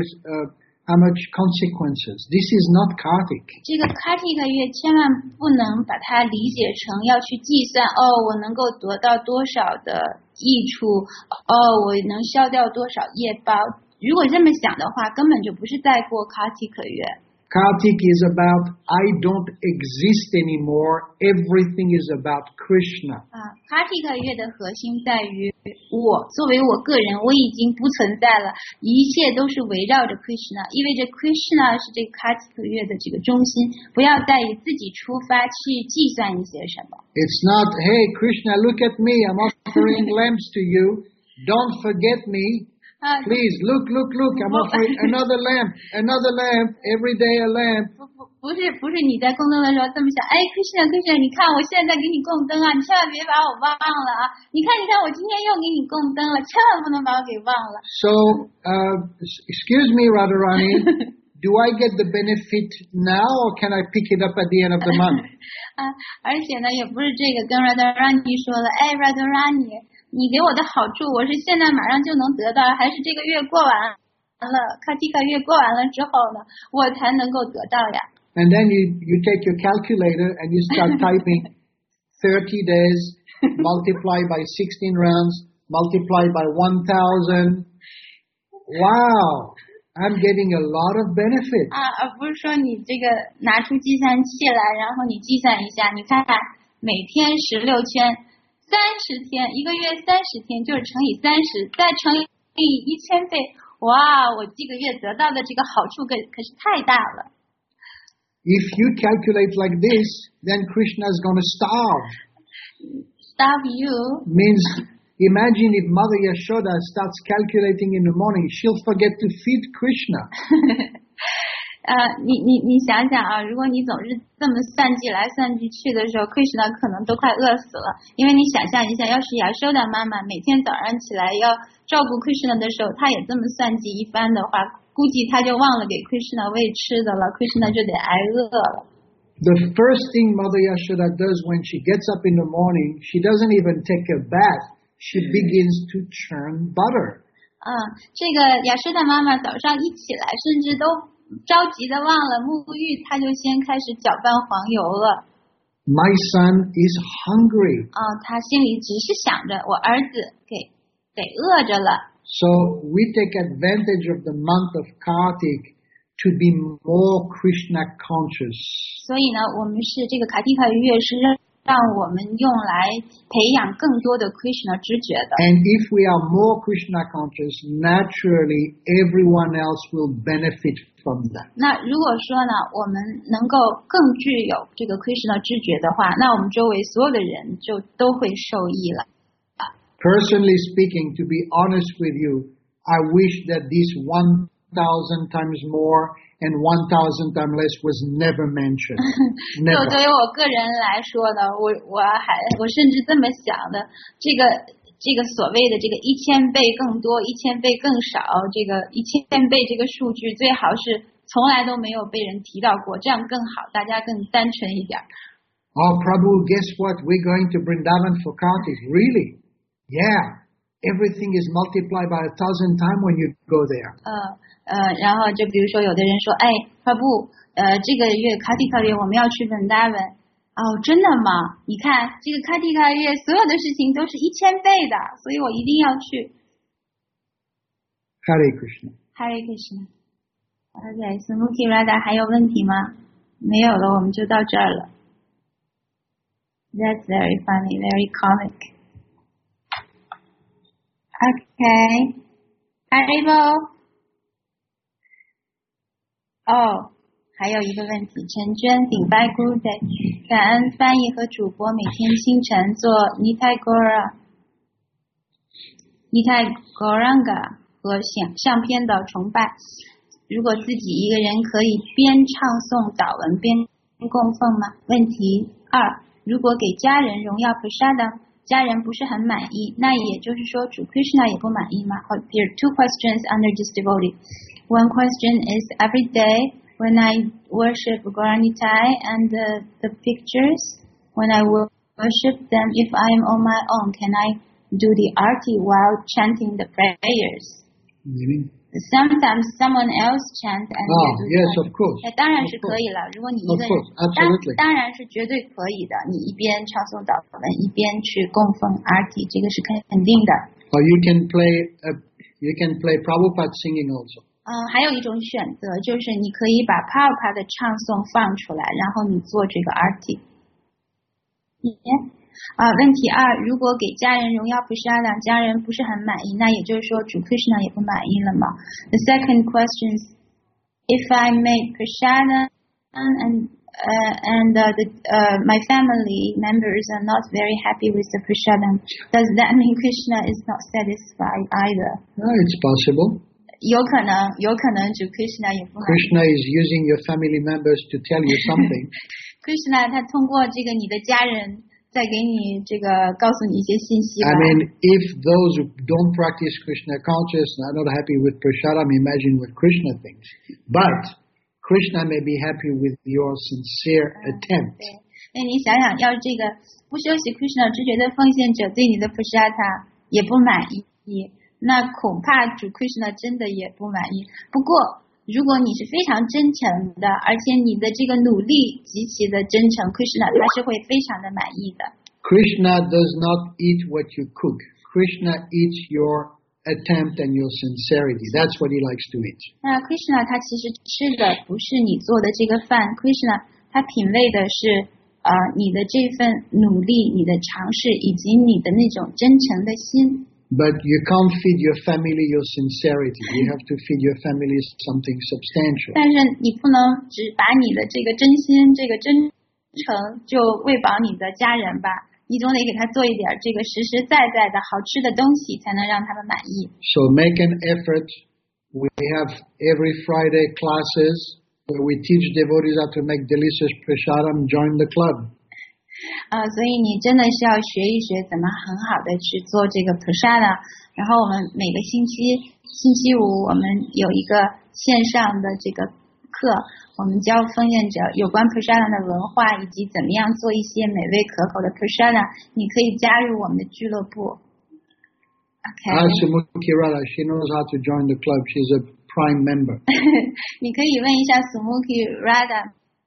much consequences. This is not Kartik. 这个 Kartika 月千万不能把它理解成要去计算我能够得到多少的益处，我能消掉多少业报。如果这么想的话，根本就不是在过 Kartika 月。 Kartik is about I don't exist anymore. Everything is about Krishna. Kartika 月的核心在于我作为我个人，我已经不存在了，一切都是围绕着 Krishna， 意味着 Krishna 是这个 Kartika 月的这个中心，不要再以自己出发去计算一些什么。 It's not, hey Krishna, look at me, I'm offering lamps to you. Don't forget me. Please, look, I'm offering another lamp, every day a lamp. 不是你在供灯的时候这么想，Krishna， 你看我现在在给你供灯啊，你千万别把我忘了啊！你看，我今天又给你供灯了，千万不能把我给忘了。 So, excuse me, Radharani, do I get the benefit now or can I pick it up at the end of the month? 而且呢，也不是这个跟 Radharani 说了，Radharani。你给我的好处，我是现在马上就能得到，还是这个月过完了 Kartika 月过完了之后呢，我才能够得到呀？ And then you take your calculator and you start typing 30 days multiplied by 16 rounds multiplied by 1,000. Wow, I'm getting a lot of benefit. 而不是说你这个拿出计算器来，然后你计算一下，你看每天16圈。30天，一个月30天，就是乘以30，再乘以1000倍，哇！我这个月得到的这个好处可是太大了。 If you calculate like this, then Krishna is going to starve. Starve you means imagine if Mother Yashoda starts calculating in the morning, she'll forget to feed Krishna. 你想想啊，如果你总是这么算计来算计去的时候 ，Krishna 可能都快饿死了。因为你想象一下，要是Yashoda妈妈每天早上起来要照顾 Krishna 的时候，她也这么算计一番的话，估计她就忘了给 Krishna 喂吃的了 ，Krishna 就得挨饿了。 The first thing Mother Yashoda does when she gets up in the morning, she doesn't even take a bath. She begins to churn butter. 这个Yashoda妈妈早上一起来，甚至都着急的忘了沐浴，他就先开始搅拌黄油了。 My son is hungry. 他心里只是想着我儿子给饿着了。 So we take advantage of the month of Kartik to be more Krishna conscious. 所以呢，我们是这个卡蒂卡月是让我们用来培养更多的 Krishna 知觉的。 And if we are more Krishna conscious, naturally everyone else will benefit from that. 那如果说呢，我们能够更具有这个 Krishna 知觉的话，那我们周围所有的人就都会受益了。 Personally speaking, to be honest with you, I wish that this 1,000 times more and 1,000 times less was never mentioned. 就 Never. 对于我个人来说呢，我甚至这么想的，这个所谓的这个1000倍更多，1000倍更少，这个1000倍这个数据最好是从来都没有被人提到过，这样更好，大家更单纯一点。 Oh, Prabhu, guess what? We're going to Vrindavan for Kartik. Really? Yeah. Everything is multiplied by 1,000 times when you go there. 然后就比如说有的人说，哎，Prabhu，这个月卡蒂卡月我们要去文达文。哦，真的吗？你看这个卡蒂卡月所有的事情都是1000倍的，所以我一定要去。 Hare Krishna. Hare Krishna。OK， Sumukhi Radha 还有问题吗？没有了，我们就到这儿了。That's very funny, very comic. Okay. Haribo。哦，还有一个问题，陈娟顶拜 Good Day， 感恩翻译和主播每天清晨做 Nitai Gauranga 和相片的崇拜。如果自己一个人可以边唱诵祷文边供奉吗？问题2，如果给家人荣耀 Prasadam， 家人不是很满意，那也就是说主 Krishna 也不满意吗？ There are 2 questions under this devotee. One question is every day when I worship Gauranitai and the pictures, when I worship them, if I am on my own, can I do the arti while chanting the prayers? Meaning? Sometimes someone else chants and you do yes, that. of course. 当然是可以了。如果你一个人 Of course, absolutely. 当然是绝对可以的。你一边唱诵祷文，一边去供奉 arti， 这个是肯定的。 Or you can play Prabhupada singing also. 还有一种选择就是你可以把 Prabhupada 的唱诵放出来，然后你做这个 arti。问题2，如果给家人荣耀 Prasadam， 家人不是很满意，那也就是说主 Krishna 也不满意了吗？ The second question is, if I make Prasadam and my family members are not very happy with the Prasadam, does that mean Krishna is not satisfied either? It's possible. 有可能主 Krishna 也不满意。 Krishna is using your family members to tell you something. Krishna 他通过这个你的家人再给你这个告诉你一些信息吧。 I mean, if those who don't practice Krishna consciousness are not happy with Prasadam, imagine what Krishna thinks. But Krishna may be happy with your sincere attempt. 对，那你想想，要这个不修习 Krishna 知觉的奉献者对你的 Prasada 也不满意，那恐怕主 Krishna 真的也不满意。不过如果你是非常真诚的，而且你的这个努力极其的真诚 Krishna 他是会非常的满意的。 Krishna does not eat what you cook. Krishna eats your attempt and your sincerity. That's what he likes to eat. 那 Krishna 他其实吃的不是你做的这个饭， Krishna 他品味的是你的这份努力，你的尝试以及你的那种真诚的心。 But you can't feed your family your sincerity. You have to feed your family something substantial. 但是你不能只把你的这个真心、这个真诚就喂饱你的家人吧，你总得给他做一点这个实实在在的好吃的东西，才能让他们满意。 So make an effort. We have every Friday classes where we teach devotees how to make delicious prasadam. Join the club. 所以你真的是要学一学怎么很好的去做这个 prasada。然后我们每个星期五我们有一个线上的这个课，我们教奉献者有关 prasada 的文化，以及怎么样做一些美味可口的 prasada。你可以加入我们的俱乐部。 Ask Sumukhi Radha. She knows how to join the club. She's a prime member. 你可以问一下 Sumukhi Radha。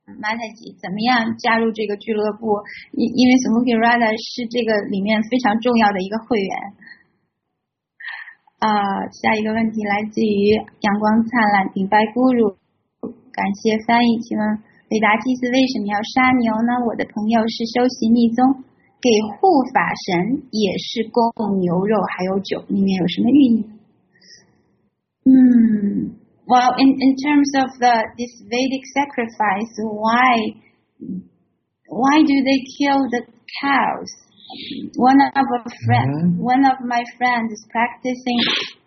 Mataji 怎么样加入这个俱乐部？因为 Sumukhi Radha 是这个里面非常重要的一个会员。下一个问题来自于阳光灿烂顶拜咕噜，感谢翻译。请问韦达祭司为什么要杀牛呢？我的朋友是修习密宗，给护法神也是供牛肉还有酒，里面有什么寓意呢？Well, in terms of this Vedic sacrifice, why do they kill the cows? One of my friends is practicing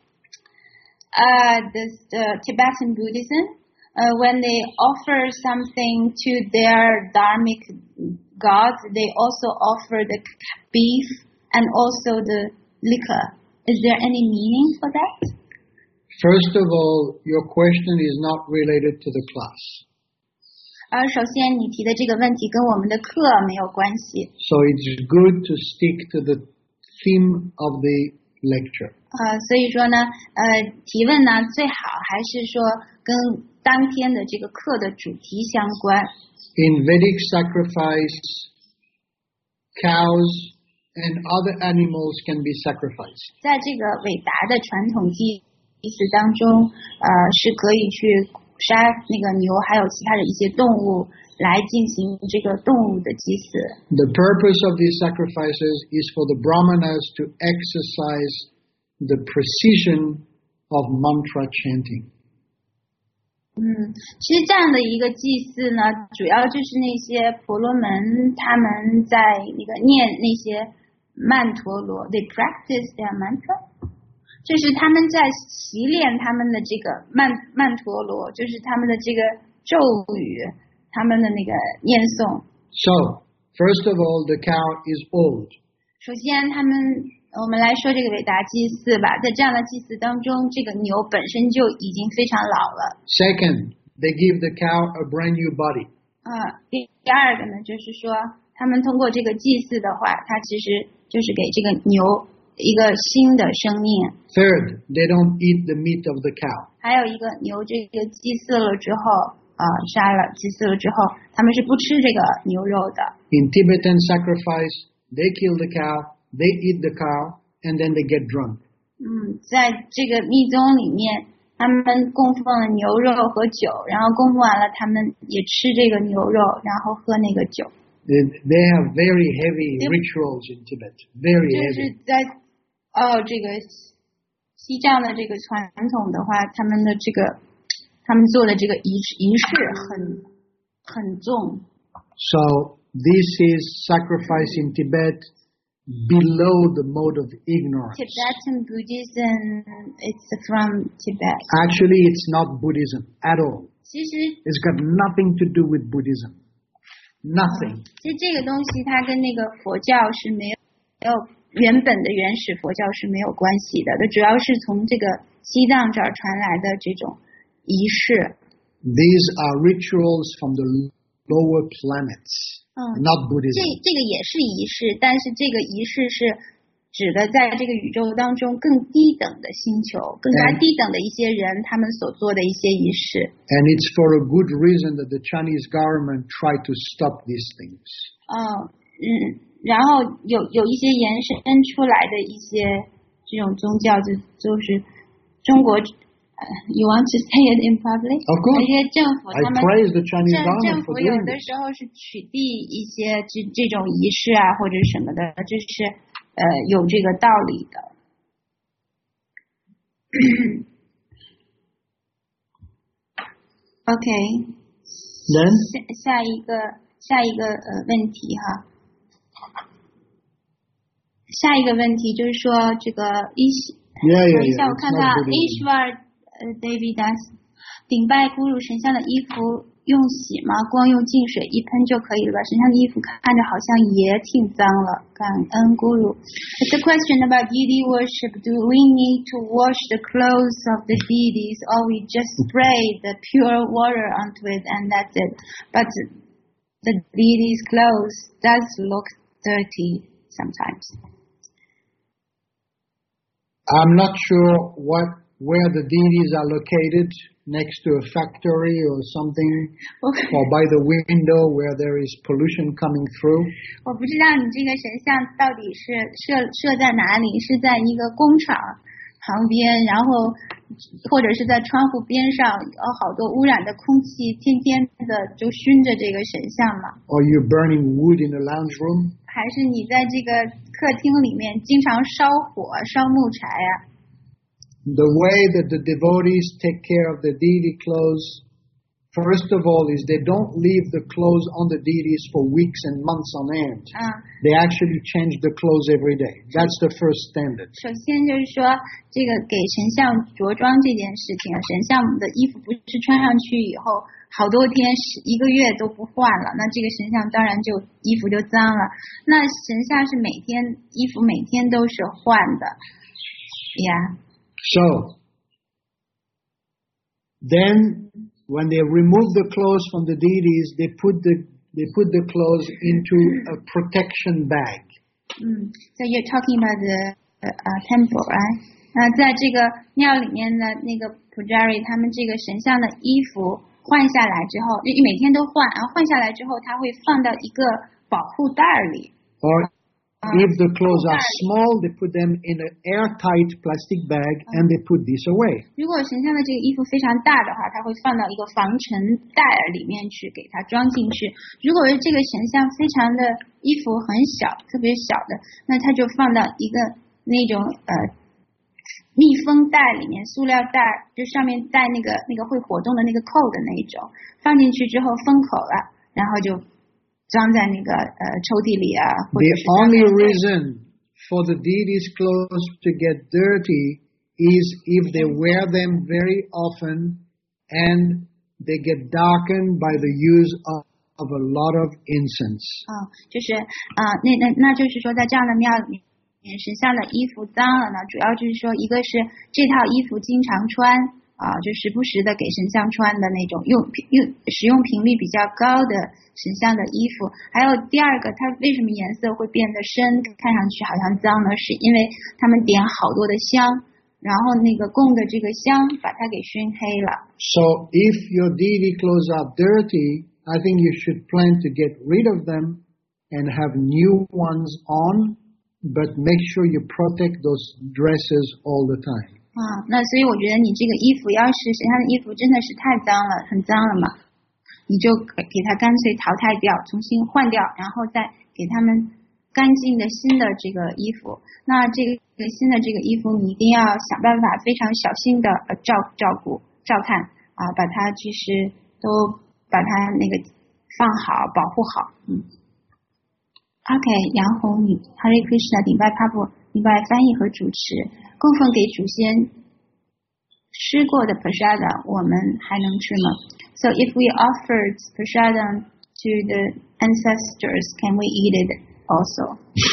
the Tibetan Buddhism. When they offer something to their dharmic gods, they also offer the beef and also the liquor. Is there any meaning for that? First of all, your question is not related to the class. 首先你提的这个问题跟我们的课没有关系。 So it's good to stick to the theme of the lecture. 所以说呢，提问呢最好还是说跟当天的这个课的主题相关。 In Vedic sacrifice, cows and other animals can be sacrificed. 在这个伟达的传统祭祀当中，是可以去杀那个牛，还有其他的一些动物来进行这个动物的祭祀。 The purpose of these sacrifices is for the brahmanas to exercise the precision of mantra chanting. 其实这样的一个祭祀呢，主要就是那些婆罗门他们在那个念那些曼陀罗 ，they practice their mantra， 就是他们在习练他们的这个曼陀罗，就是他们的这个咒语，他们的那个念诵。 So, first of all, the cow is old. 首先，我们来说这个伟达祭祀吧，在这样的祭祀当中，这个牛本身就已经非常老了。 Second, they give the cow a brand new body. 第二个呢，就是说他们通过这个祭祀的话，它其实就是给这个牛一个新的生命。 Third, they don't eat the meat of the cow. 还有一个牛这个祭祀了之后，祭祀了之后，他们是不吃这个牛肉的。 In Tibetan sacrifice, they kill the cow, they eat the cow, and then they get drunk. 在这个密宗里面，他们供奉了牛肉和酒，然后供奉完了，他们也吃这个牛肉，然后喝那个酒。 They have very heavy rituals in Tibet. Very heavy. 就是在这个西藏的这个传统的话，他们做的这个仪式很重。 So this is sacrifice in Tibet below the mode of ignorance. Tibetan Buddhism, it's from Tibet. Actually, it's not Buddhism at all. 其实 It's got nothing to do with Buddhism. Nothing. 其实这个东西它跟那个佛教是没有原本的原始佛教是没有关系的，它主要是从这个西藏这儿传来的这种仪式。 These are rituals from the lower planets, not Buddhism. 这个也是仪式，但是这个仪式是指的在这个宇宙当中更低等的星球，更加低等的一些人他们所做的一些仪式。 And it's for a good reason that the Chinese government tried to stop these things. 然后有一些延伸出来的一些这种宗教，就是中国。You want to say it in public? Of course. 那些政府他们 I praise the Chinese 政 government 府 for 有 doing 的 this. 时候是取缔一些这种仪式啊或者什么的，这是有这个道理的。OK. Then 下一个问题哈。下一个问题就是说这个等一下我看看 Ishwar Davidas 顶拜咕噜神像的衣服用洗吗？光用净水一喷就可以了吧？神像的衣服看着好像也挺脏了。感恩咕噜。It's a question about deity worship. Do we need to wash the clothes of the deities, or we just spray the pure water onto it and that's it? But the deity's clothes does look dirty sometimes. I'm not sure what where the deities are located, next to a factory or something, or by the window where there is pollution coming through. 我不知道你这个神像到底是设在哪里，是在一个工厂旁边，然后或者是在窗户边上，有好多污染的空气，天天的就熏着这个神像嘛。 Or you're burning wood in the lounge room. 还是你在这个客厅里面经常烧火、烧木柴啊。 The way that the devotees take care of the deity clothes, first of all, is they don't leave the clothes on the deities for weeks and months on end. They actually change the clothes every day. That's the first standard. 首先就是说，这个给神像着装这件事情，神像的衣服不是穿上去以后好多天1个月都不换了，那这个神像当然就衣服就脏了。那神像是衣服每天都是换的呀。 So, then when they remove the clothes from the deities, they put the clothes into a protection bag. So you're talking about the temple, right? 在这个庙里面的那个 Pujari 他们这个神像的衣服换下来之后，每天都换，然后换下来之后，他会放到一个保护袋里。 Or if the clothes are small, they put them in an airtight plastic bag and they put this away. 如果神像的这个衣服非常大的话，他会放到一个防尘袋里面去给它装进去。如果是这个神像非常的衣服很小，特别小的，那他就放到一个那种密封袋里面，塑料袋，就上面带那个会活动的那个扣的那一种，放进去之后封口了，然后就装在那个抽屉里啊。 The only reason for the deities' clothes to get dirty is if they wear them very often and they get darkened by the use of a lot of incense. 就是那就是说，在这样的庙里面，神像的衣服脏了呢，主要就是说，一个是这套衣服经常穿就时不时的给神像穿的那种使用频率比较高的神像的衣服，还有第二个，它为什么颜色会变得深，看上去好像脏呢？是因为他们点好多的香，然后那个供的这个香把它给熏黑了。 So if your deity clothes are dirty, I think you should plan to get rid of them and have new ones on, but make sure you protect those dresses all the time. 那所以我觉得你这个衣服要是神像的衣服真的是太脏了，很脏了嘛，你就给它干脆淘汰掉，重新换掉，然后再给他们干净的新的这个衣服。那这个新的这个衣服你一定要想办法非常小心的照顾照看把它其实都把它那个放好保护好。OK， 杨红女 Hare Krishna 顶拜帕布，顶拜翻译和主持，供奉给祖先吃过的 prasada 我们还能吃吗？ So if we offered prasada to the ancestors, can we eat it also?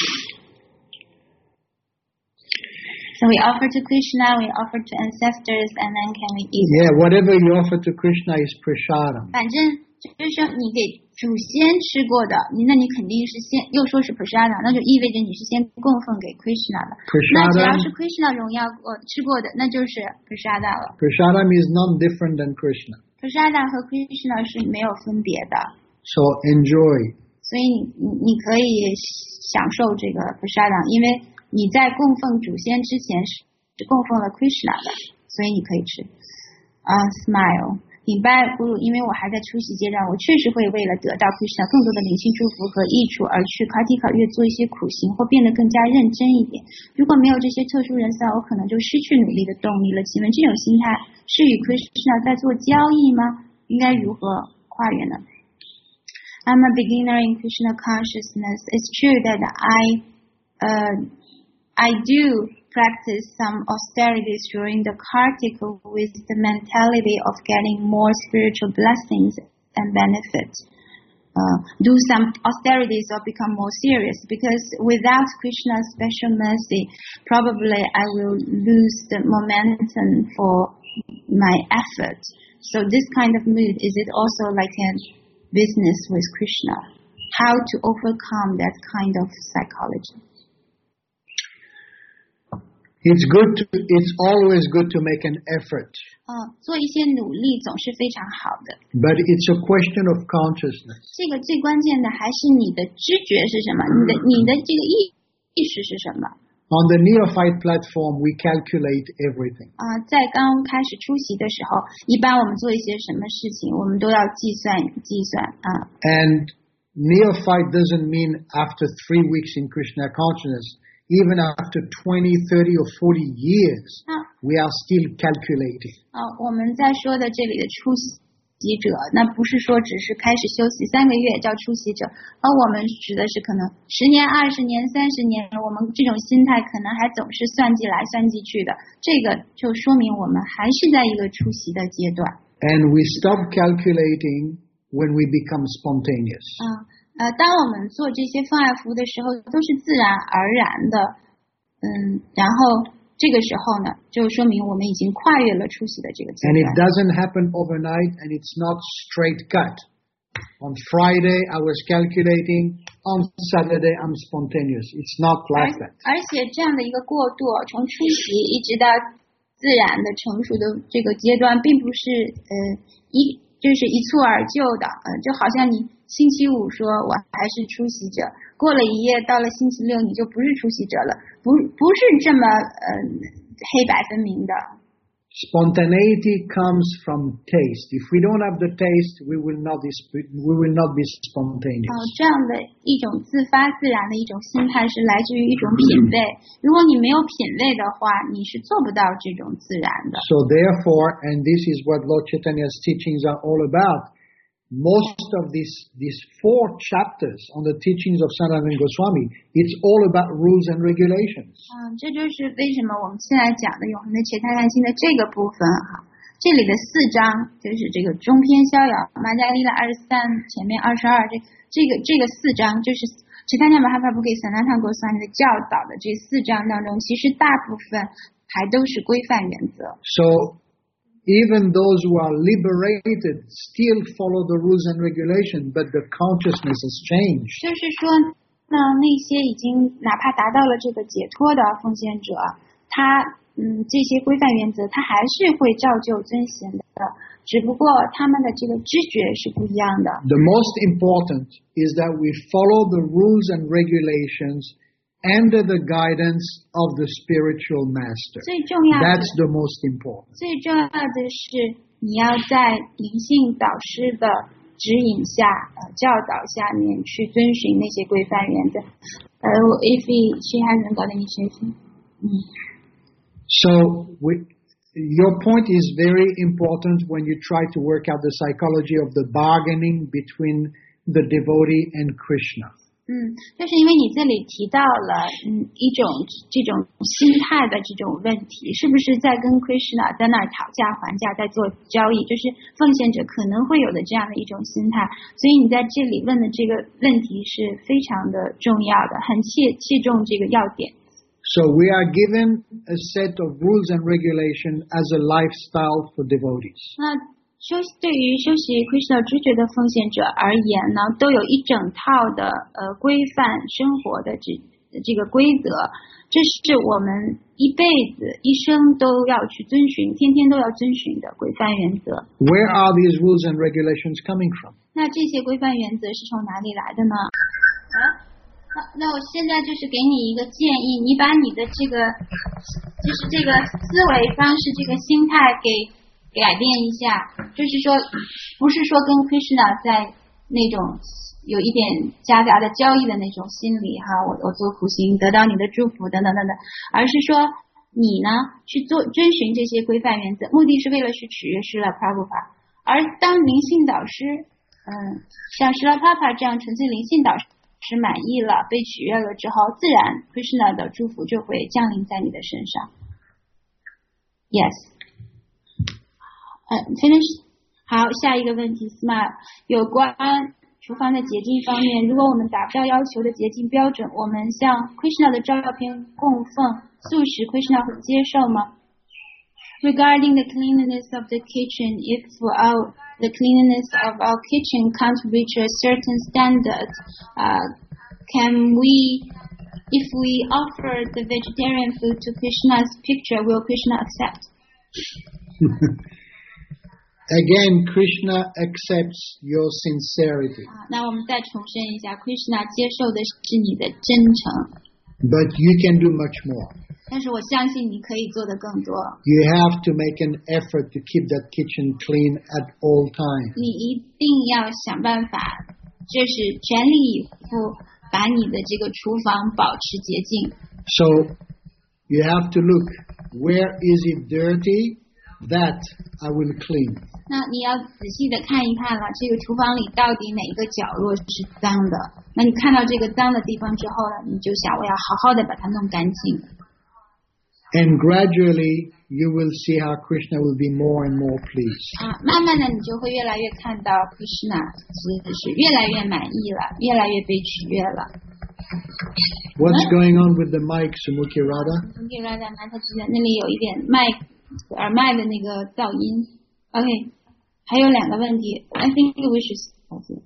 So we offer to Krishna, we offer to ancestors, and then can we eat it? Yeah, whatever you offer to Krishna is prasadam. 反正就是说你给祖先吃过的，那你肯定是先又说是 prasada， 那就意味着你是先供奉给 Krishna 的。那只要是 Krishna 荣耀过吃过的，那就是 prasada 了。 Prasadam is not different than Krishna. Prasada 和 Krishna 是没有分别的。 So enjoy. 所以你可以享受这个 prasada， 因为你在供奉祖先之前是供奉了 Krishna 的，所以你可以吃。Smile。顶拜咕噜，因为我还在初习阶段，我确实会为了得到 Krishna 更多的灵性祝福和益处而去Kartika月做一些苦行，或变得更加认真一点。如果没有这些特殊人赛，我可能就失去努力的动力了。请问这种心态是与 Krishna 在做交易吗？应该如何跨越呢？ I'm a beginner in Krishna consciousness. It's true that I do practice some austerities during the Kartika with the mentality of getting more spiritual blessings and benefits. Do some austerities or become more serious, because without Krishna's special mercy, probably I will lose the momentum for my effort. So this kind of mood, is it also like a business with Krishna? How to overcome that kind of psychology? It's always good to make an effort. 做一些努力总是非常好的。 But it's a question of consciousness. 这个最关键的还是你的知觉是什么，你的这个意识是什么。 On the neophyte platform, we calculate everything. 在刚开始出席的时候，一般我们做一些什么事情，我们都要计算。 And neophyte doesn't mean after 3 weeks in Krishna consciousness. Even after 20, 30, or 40 years, we are still calculating. 我们在说的这里的出席者，那不是说只是开始修习3个月叫出席者，而我们指的是可能10年、20年、30年，我们这种心态可能还总是算计来算计去的，这个就说明我们还是在一个出席的阶段。 And we stop calculating when we become spontaneous. 当我们做这些放爱服务的时候，都是自然而然的，然后这个时候呢，就说明我们已经跨越了出席的这个阶段。 And it doesn't happen overnight, and it's not straight cut. On Friday, I was calculating. On Saturday, I'm spontaneous. It's not like that. 而且这样的一个过渡，从出席一直到自然的成熟的这个阶段，并不是就是一蹴而就的，就好像你星期五说我还是出席者，过了一夜到了星期六你就不是出席者了，不是这么黑白分明的。 Spontaneity comes from taste. If we don't have the taste, we will not be spontaneous. 这样的一种自发自然的一种心态是来自于一种品味。如果你没有品味的话，你是做不到这种自然的。 So therefore, and this is what Lord Chaitanya's teachings are all about, most of these 4 chapters on the teachings of Sanatana Goswami, it's all about rules and regulations. 这就是为什么我们现在讲的永恒的切他善心的这个部分哈，这里的4章就是这个中篇逍遥玛加利拉23前面22这个4章就是切他尼玛哈帕布给散那汤国斯的教导的这4章当中，其实大部分还都是规范原则。 So even those who are liberated still follow the rules and regulations, but the consciousness has changed. 就是说，那些已经哪怕达到了这个解脱的奉献者，他这些规范原则他还是会照旧遵循的，只不过他们的这个知觉是不一样的。 The most important is that we follow the rules and regulations under the guidance of the spiritual master. 最重要的 That's the most important. 最重要的是你要在灵性导师的指引下教导下面去遵循那些规范原则。If she hasn't got initiation. So your point is very important when you try to work out the psychology of the bargaining between the devotee and Krishna. 就是因为你这里提到了一种这种心态的这种问题，是不是在跟 Krishna 在那儿讨价还价，在做交易，就是奉献者可能会有的这样的一种心态。所以你在这里问的这个问题是非常的重要的，很切中这个要点。 So we are given a set of rules and regulations as a lifestyle for devotees. 对于修习 Krishna 知觉的奉献者而言呢，都有一整套的规范生活的这个规则，这是我们一辈子一生都要去遵循，天天都要遵循的规范原则。 Where are these rules and regulations coming from? 那这些规范原则是从哪里来的呢？那我现在就是给你一个建议，你把你的这个就是这个思维方式，这个心态给改变一下，就是说不是说跟 Krishna 在那种有一点夹杂的交易的那种心理哈，我做苦行得到你的祝福等等等等，而是说你呢去遵循这些规范原则，目的是为了去取悦施拉帕布帕。而当灵性导师像施拉帕帕这样纯粹灵性导师满意了，被取悦了之后，自然 Krishna 的祝福就会降临在你的身上。Finish。 好，下一个问题 Smile 有关厨房的洁净方面，如果我们达不到要求的洁净标准，我们向 Krishna 的照片供奉素食 Krishna 会接受吗？ Regarding the cleanliness of the kitchen, if the cleanliness of our kitchen can't reach a certain standard, can we If we offer the vegetarian food to Krishna's picture, will Krishna accept? Again, Krishna accepts your sincerity. 那我们再重申一下 ，Krishna 接受的是你的真诚。 But you can do much more. 但是我相信你可以做的更多。 You have to make an effort to keep that kitchen clean at all times. 你一定要想办法，就是全力以赴把你的这个厨房保持洁净。 So you have to look, where is it dirty? That I will clean. 那你要仔细的看一看了，这个厨房里到底哪一个角落是脏的？那你看到这个脏的地方之后呢，你就想我要好好的把它弄干净。 And gradually you will see how Krishna will be more and more pleased. 慢慢的你就会越来越看到 Krishna 是越来越满意了，越来越被取悦了。 What's going on with the mic, Sumukhi Radha? Sumukhi Radha 他之前那里有一点耳麦的那个噪音。OK， 还有2个问题。I think we should.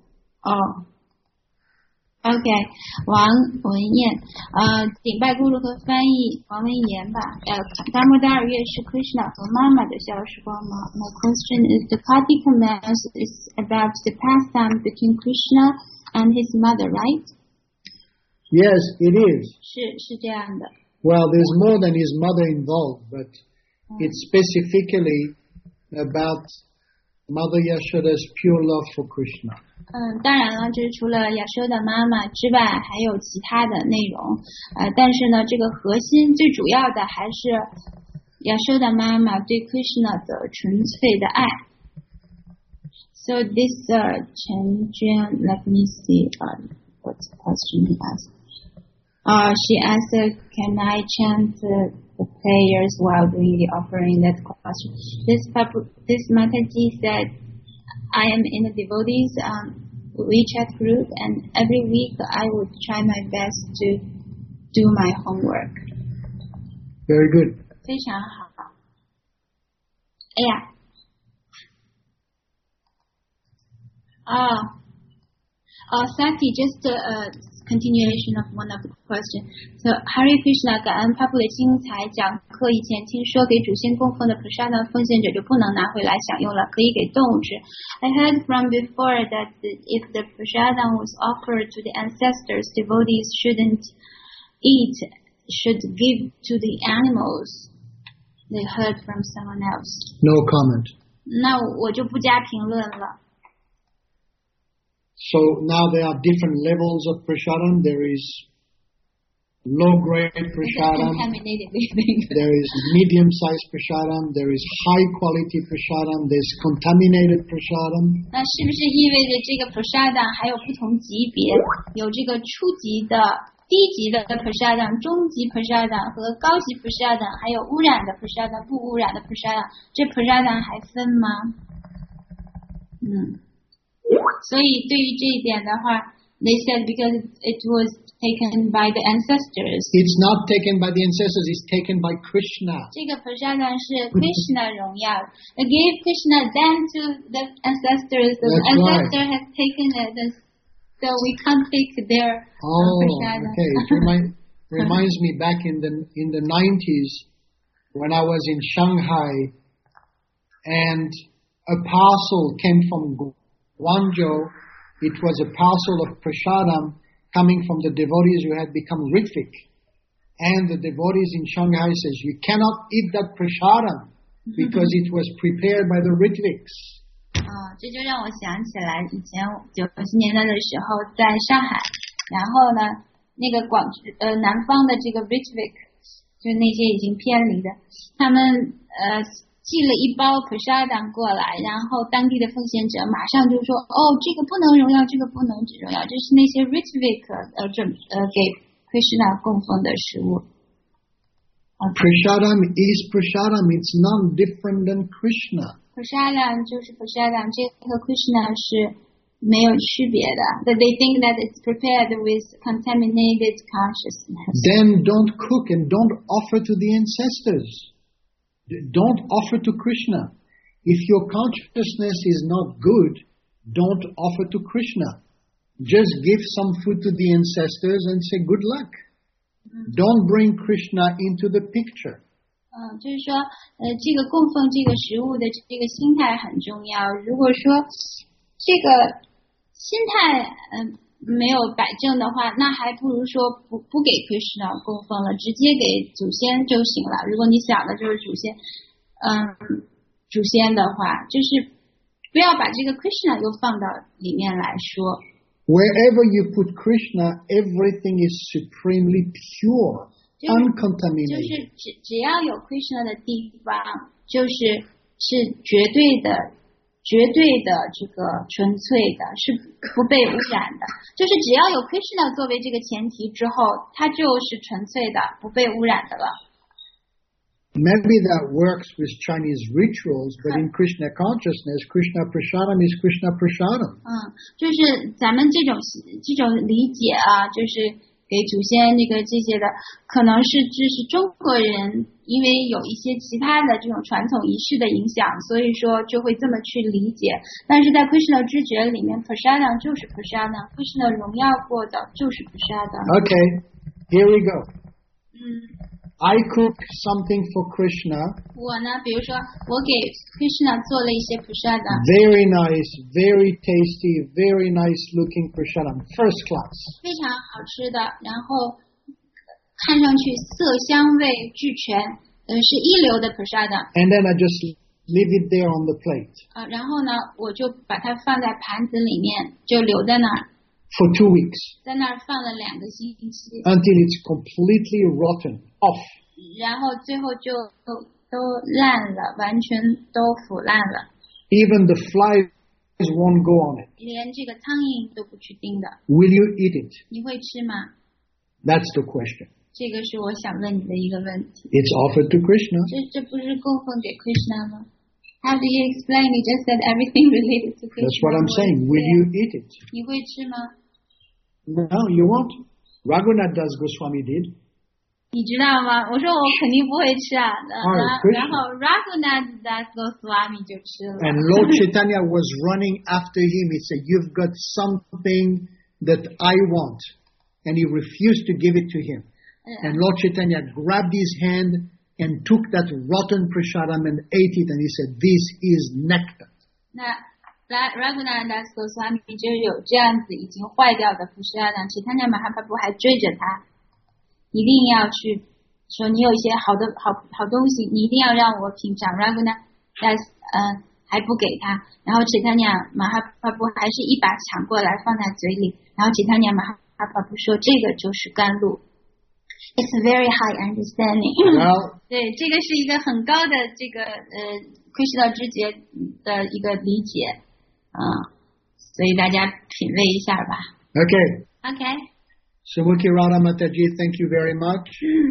OK， 王文燕，顶拜咕噜和翻译王文言吧。达摩达尔月是 Krishna 和妈妈的小时光吗？ My question is, the Kartika Mass is about the pastime between Krishna and his mother, right? Yes, it is. 是这样的。 Well, there's more than his mother involved, but it's specifically about Mother Yashoda's pure love for Krishna. 当然了，就是除了亚修的妈妈之外，还有其他的内容。但是呢，这个核心最主要的还是亚修的妈妈对 Krishna 的纯粹的爱。So this Chen Juan, let me see what question he asked. She asked, can I chant the prayers while doing the offering? That question. This Mataji said, I am in a devotees WeChat group, and every week I would try my best to do my homework. Very good. 非常好。哎呀，Sati, just continuation of one of the questions. So Hare Krishna 感恩帕布的精彩讲课以前听说给祖先供奉的 prasada 奉献者就不能拿回来享用了，可以给动物吃。I heard from before that if the prasada was offered to the ancestors, devotees shouldn't eat, should give to the animals. They heard from someone else. No comment. 那我就不加评论了。 So now there are different levels of prasadam. There is low-grade prasadam. There is medium-sized prasadam. There is high-quality prasadam. There's contaminated prasadam. 那是不是意味着这个 prasadam 还有不同级别？有这个初级的、低级的 prasadam、中级 prasadam 和高级 prasadam， 还有污染的 prasadam、不污染的 prasadam。这 prasadam 还分吗？所以对于这一点的话 they said because it was taken by the ancestors. It's not taken by the ancestors, it's taken by Krishna. 这个 prasadam 是 Krishna 荣耀 They gave Krishna then to the ancestors. The ancestor has taken it, so we can't take their prasadam. Okay. It reminds me back in the 90s when I was in Shanghai and a parcel came from Guangzhou. It was a parcel of prasadam coming from the devotees who had become Ritvik. And the devotees in Shanghai says, you cannot eat that prasadam because it was prepared by the Ritviks. 这就让我想起来以前90年代的时候在上海，然后呢，那个南方的这个 Ritvik， 就是那些已经偏离的，他们寄了一包 prasadam 过来，然后当地的奉献者马上就说，这个不能荣耀，这个不能荣耀，这是那些 Ritvik 给 Krishna 供奉的食物。 Prasadam is prasadam, it's not different than Krishna. Prasadam 就是 prasadam， 这和 Krishna 是没有区别的。But they think that it's prepared with contaminated consciousness. Then don't cook and don't offer to the ancestors. Don't offer to Krishna. If your consciousness is not good, don't offer to Krishna. Just give some food to the ancestors and say good luck. Don't bring Krishna into the picture. 就是说，这个供奉这个食物的这个心态很重要。如果说这个心态没有摆正的话，那还不如说不给 Krishna 供奉了，直接给祖先就行了。如果你想的就是祖先的话，就是不要把这个 Krishna 又放到里面来说。 Wherever you put Krishna, everything is supremely pure, uncontaminated. 就是只要有 Krishna 的地方，是绝对的这个纯粹的，是不被污染的。就是只要有 Krishna 作为这个前提之后，它就是纯粹的，不被污染的了。 Maybe that works with Chinese rituals, but in Krishna consciousness, Krishna Prasadam is Krishna Prasadam. 就是咱们这种理解啊，就是给祖先这些的，可能是这是中国人因为有一些其他的这种传统仪式的影响，所以说就会这么去理解。但是在 Krishna 知觉里面 Prasadam 就是 Prasadam， Krishna 荣耀过的就是 Prasadam。 Okay, here we go. I cook something for Krishna. 我呢，比如说我给 Krishna 做了一些 Prasadam， very nice, very tasty, very nice looking Prasadam, first class. 非常好吃的，然后看上去色香味俱全，是一流的 Prasadam。 And then I just leave it there on the plate. 然后呢，我就把它放在盘子里面，就留在那儿。 For 2 weeks. 在那儿放了2个星期。 Until it's completely rotten, off. 然后最后就都烂了，完全都腐烂了。 Even the flies won't go on it. 连这个苍蝇都不去叮的。 Will you eat it? 你会吃吗？ That's the question. 这个是我想问你的一个问题。 It's offered to Krishna. 这不是供奉给 Krishna 吗？ How do you explain? You just said everything related to Krishna. That's what I'm saying. Will you eat it? 你会吃吗？ No, you won't. Raghunath Das Goswami did. 你知道吗？我说我肯定不会吃啊。然后 Raghunath Das Goswami 就吃了。 And Lord Chaitanya was running after him. He said, "You've got something that I want," and he refused to give it to him. And Lord Chaitanya grabbed his hand and took that rotten prasadam and ate it, and he said, "This is nectar." 那Raghunath Das Goswami 就有这样子已经坏掉的prasadam， Chaitanya Mahaprabhu 还追着他，一定要去说你有一些好东西，你一定要让我品尝。Raghunath Das 还不给他，然后 Chaitanya Mahaprabhu 还是一把抢过来放在嘴里，然后 Chaitanya Mahaprabhu 说这个就是甘露。It's a very high understanding. 对，这个是一个很高的这个Krishna 知觉的一个理解，所以大家品味一下吧。 Okay. Sumukhi Radha Mataji, thank you very much.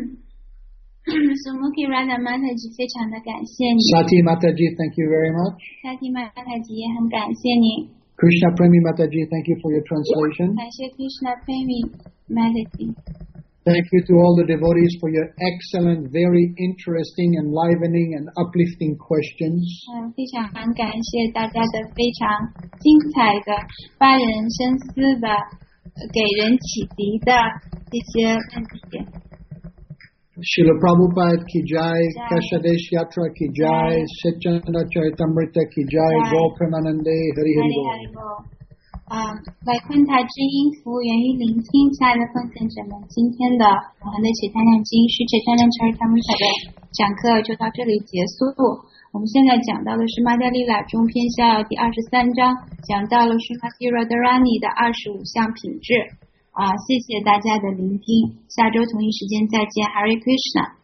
Sumukhi Radha Mataji 非常的感谢你。 Sati Mataji, thank you very much. Sati Mataji 也很感谢你。 Krishna Premi Mataji, thank you for your translation. 感谢 Krishna Premi Mataji. Thank you to all the devotees for your excellent, very interesting, enlivening and uplifting questions. 非常感谢大家的非常精彩的、发人深思的、给人启迪的这些问题。 Srila Prabhupada ki jai, Kashadesh Yatra ki jai, Satyendra Charitamrita ki jai, Goprananande, Hari Hari Bol. 来昆台之音服务员于聆听，亲爱的奉献者们，今天的我们的解坛量经是解坛量Charitamrita的讲课就到这里结束。我们现在讲到的是玛达利拉中篇下要第23章，讲到了Srimati Radharani 的25项品质。谢谢大家的聆听，下周同一时间再见，Hare Krishna。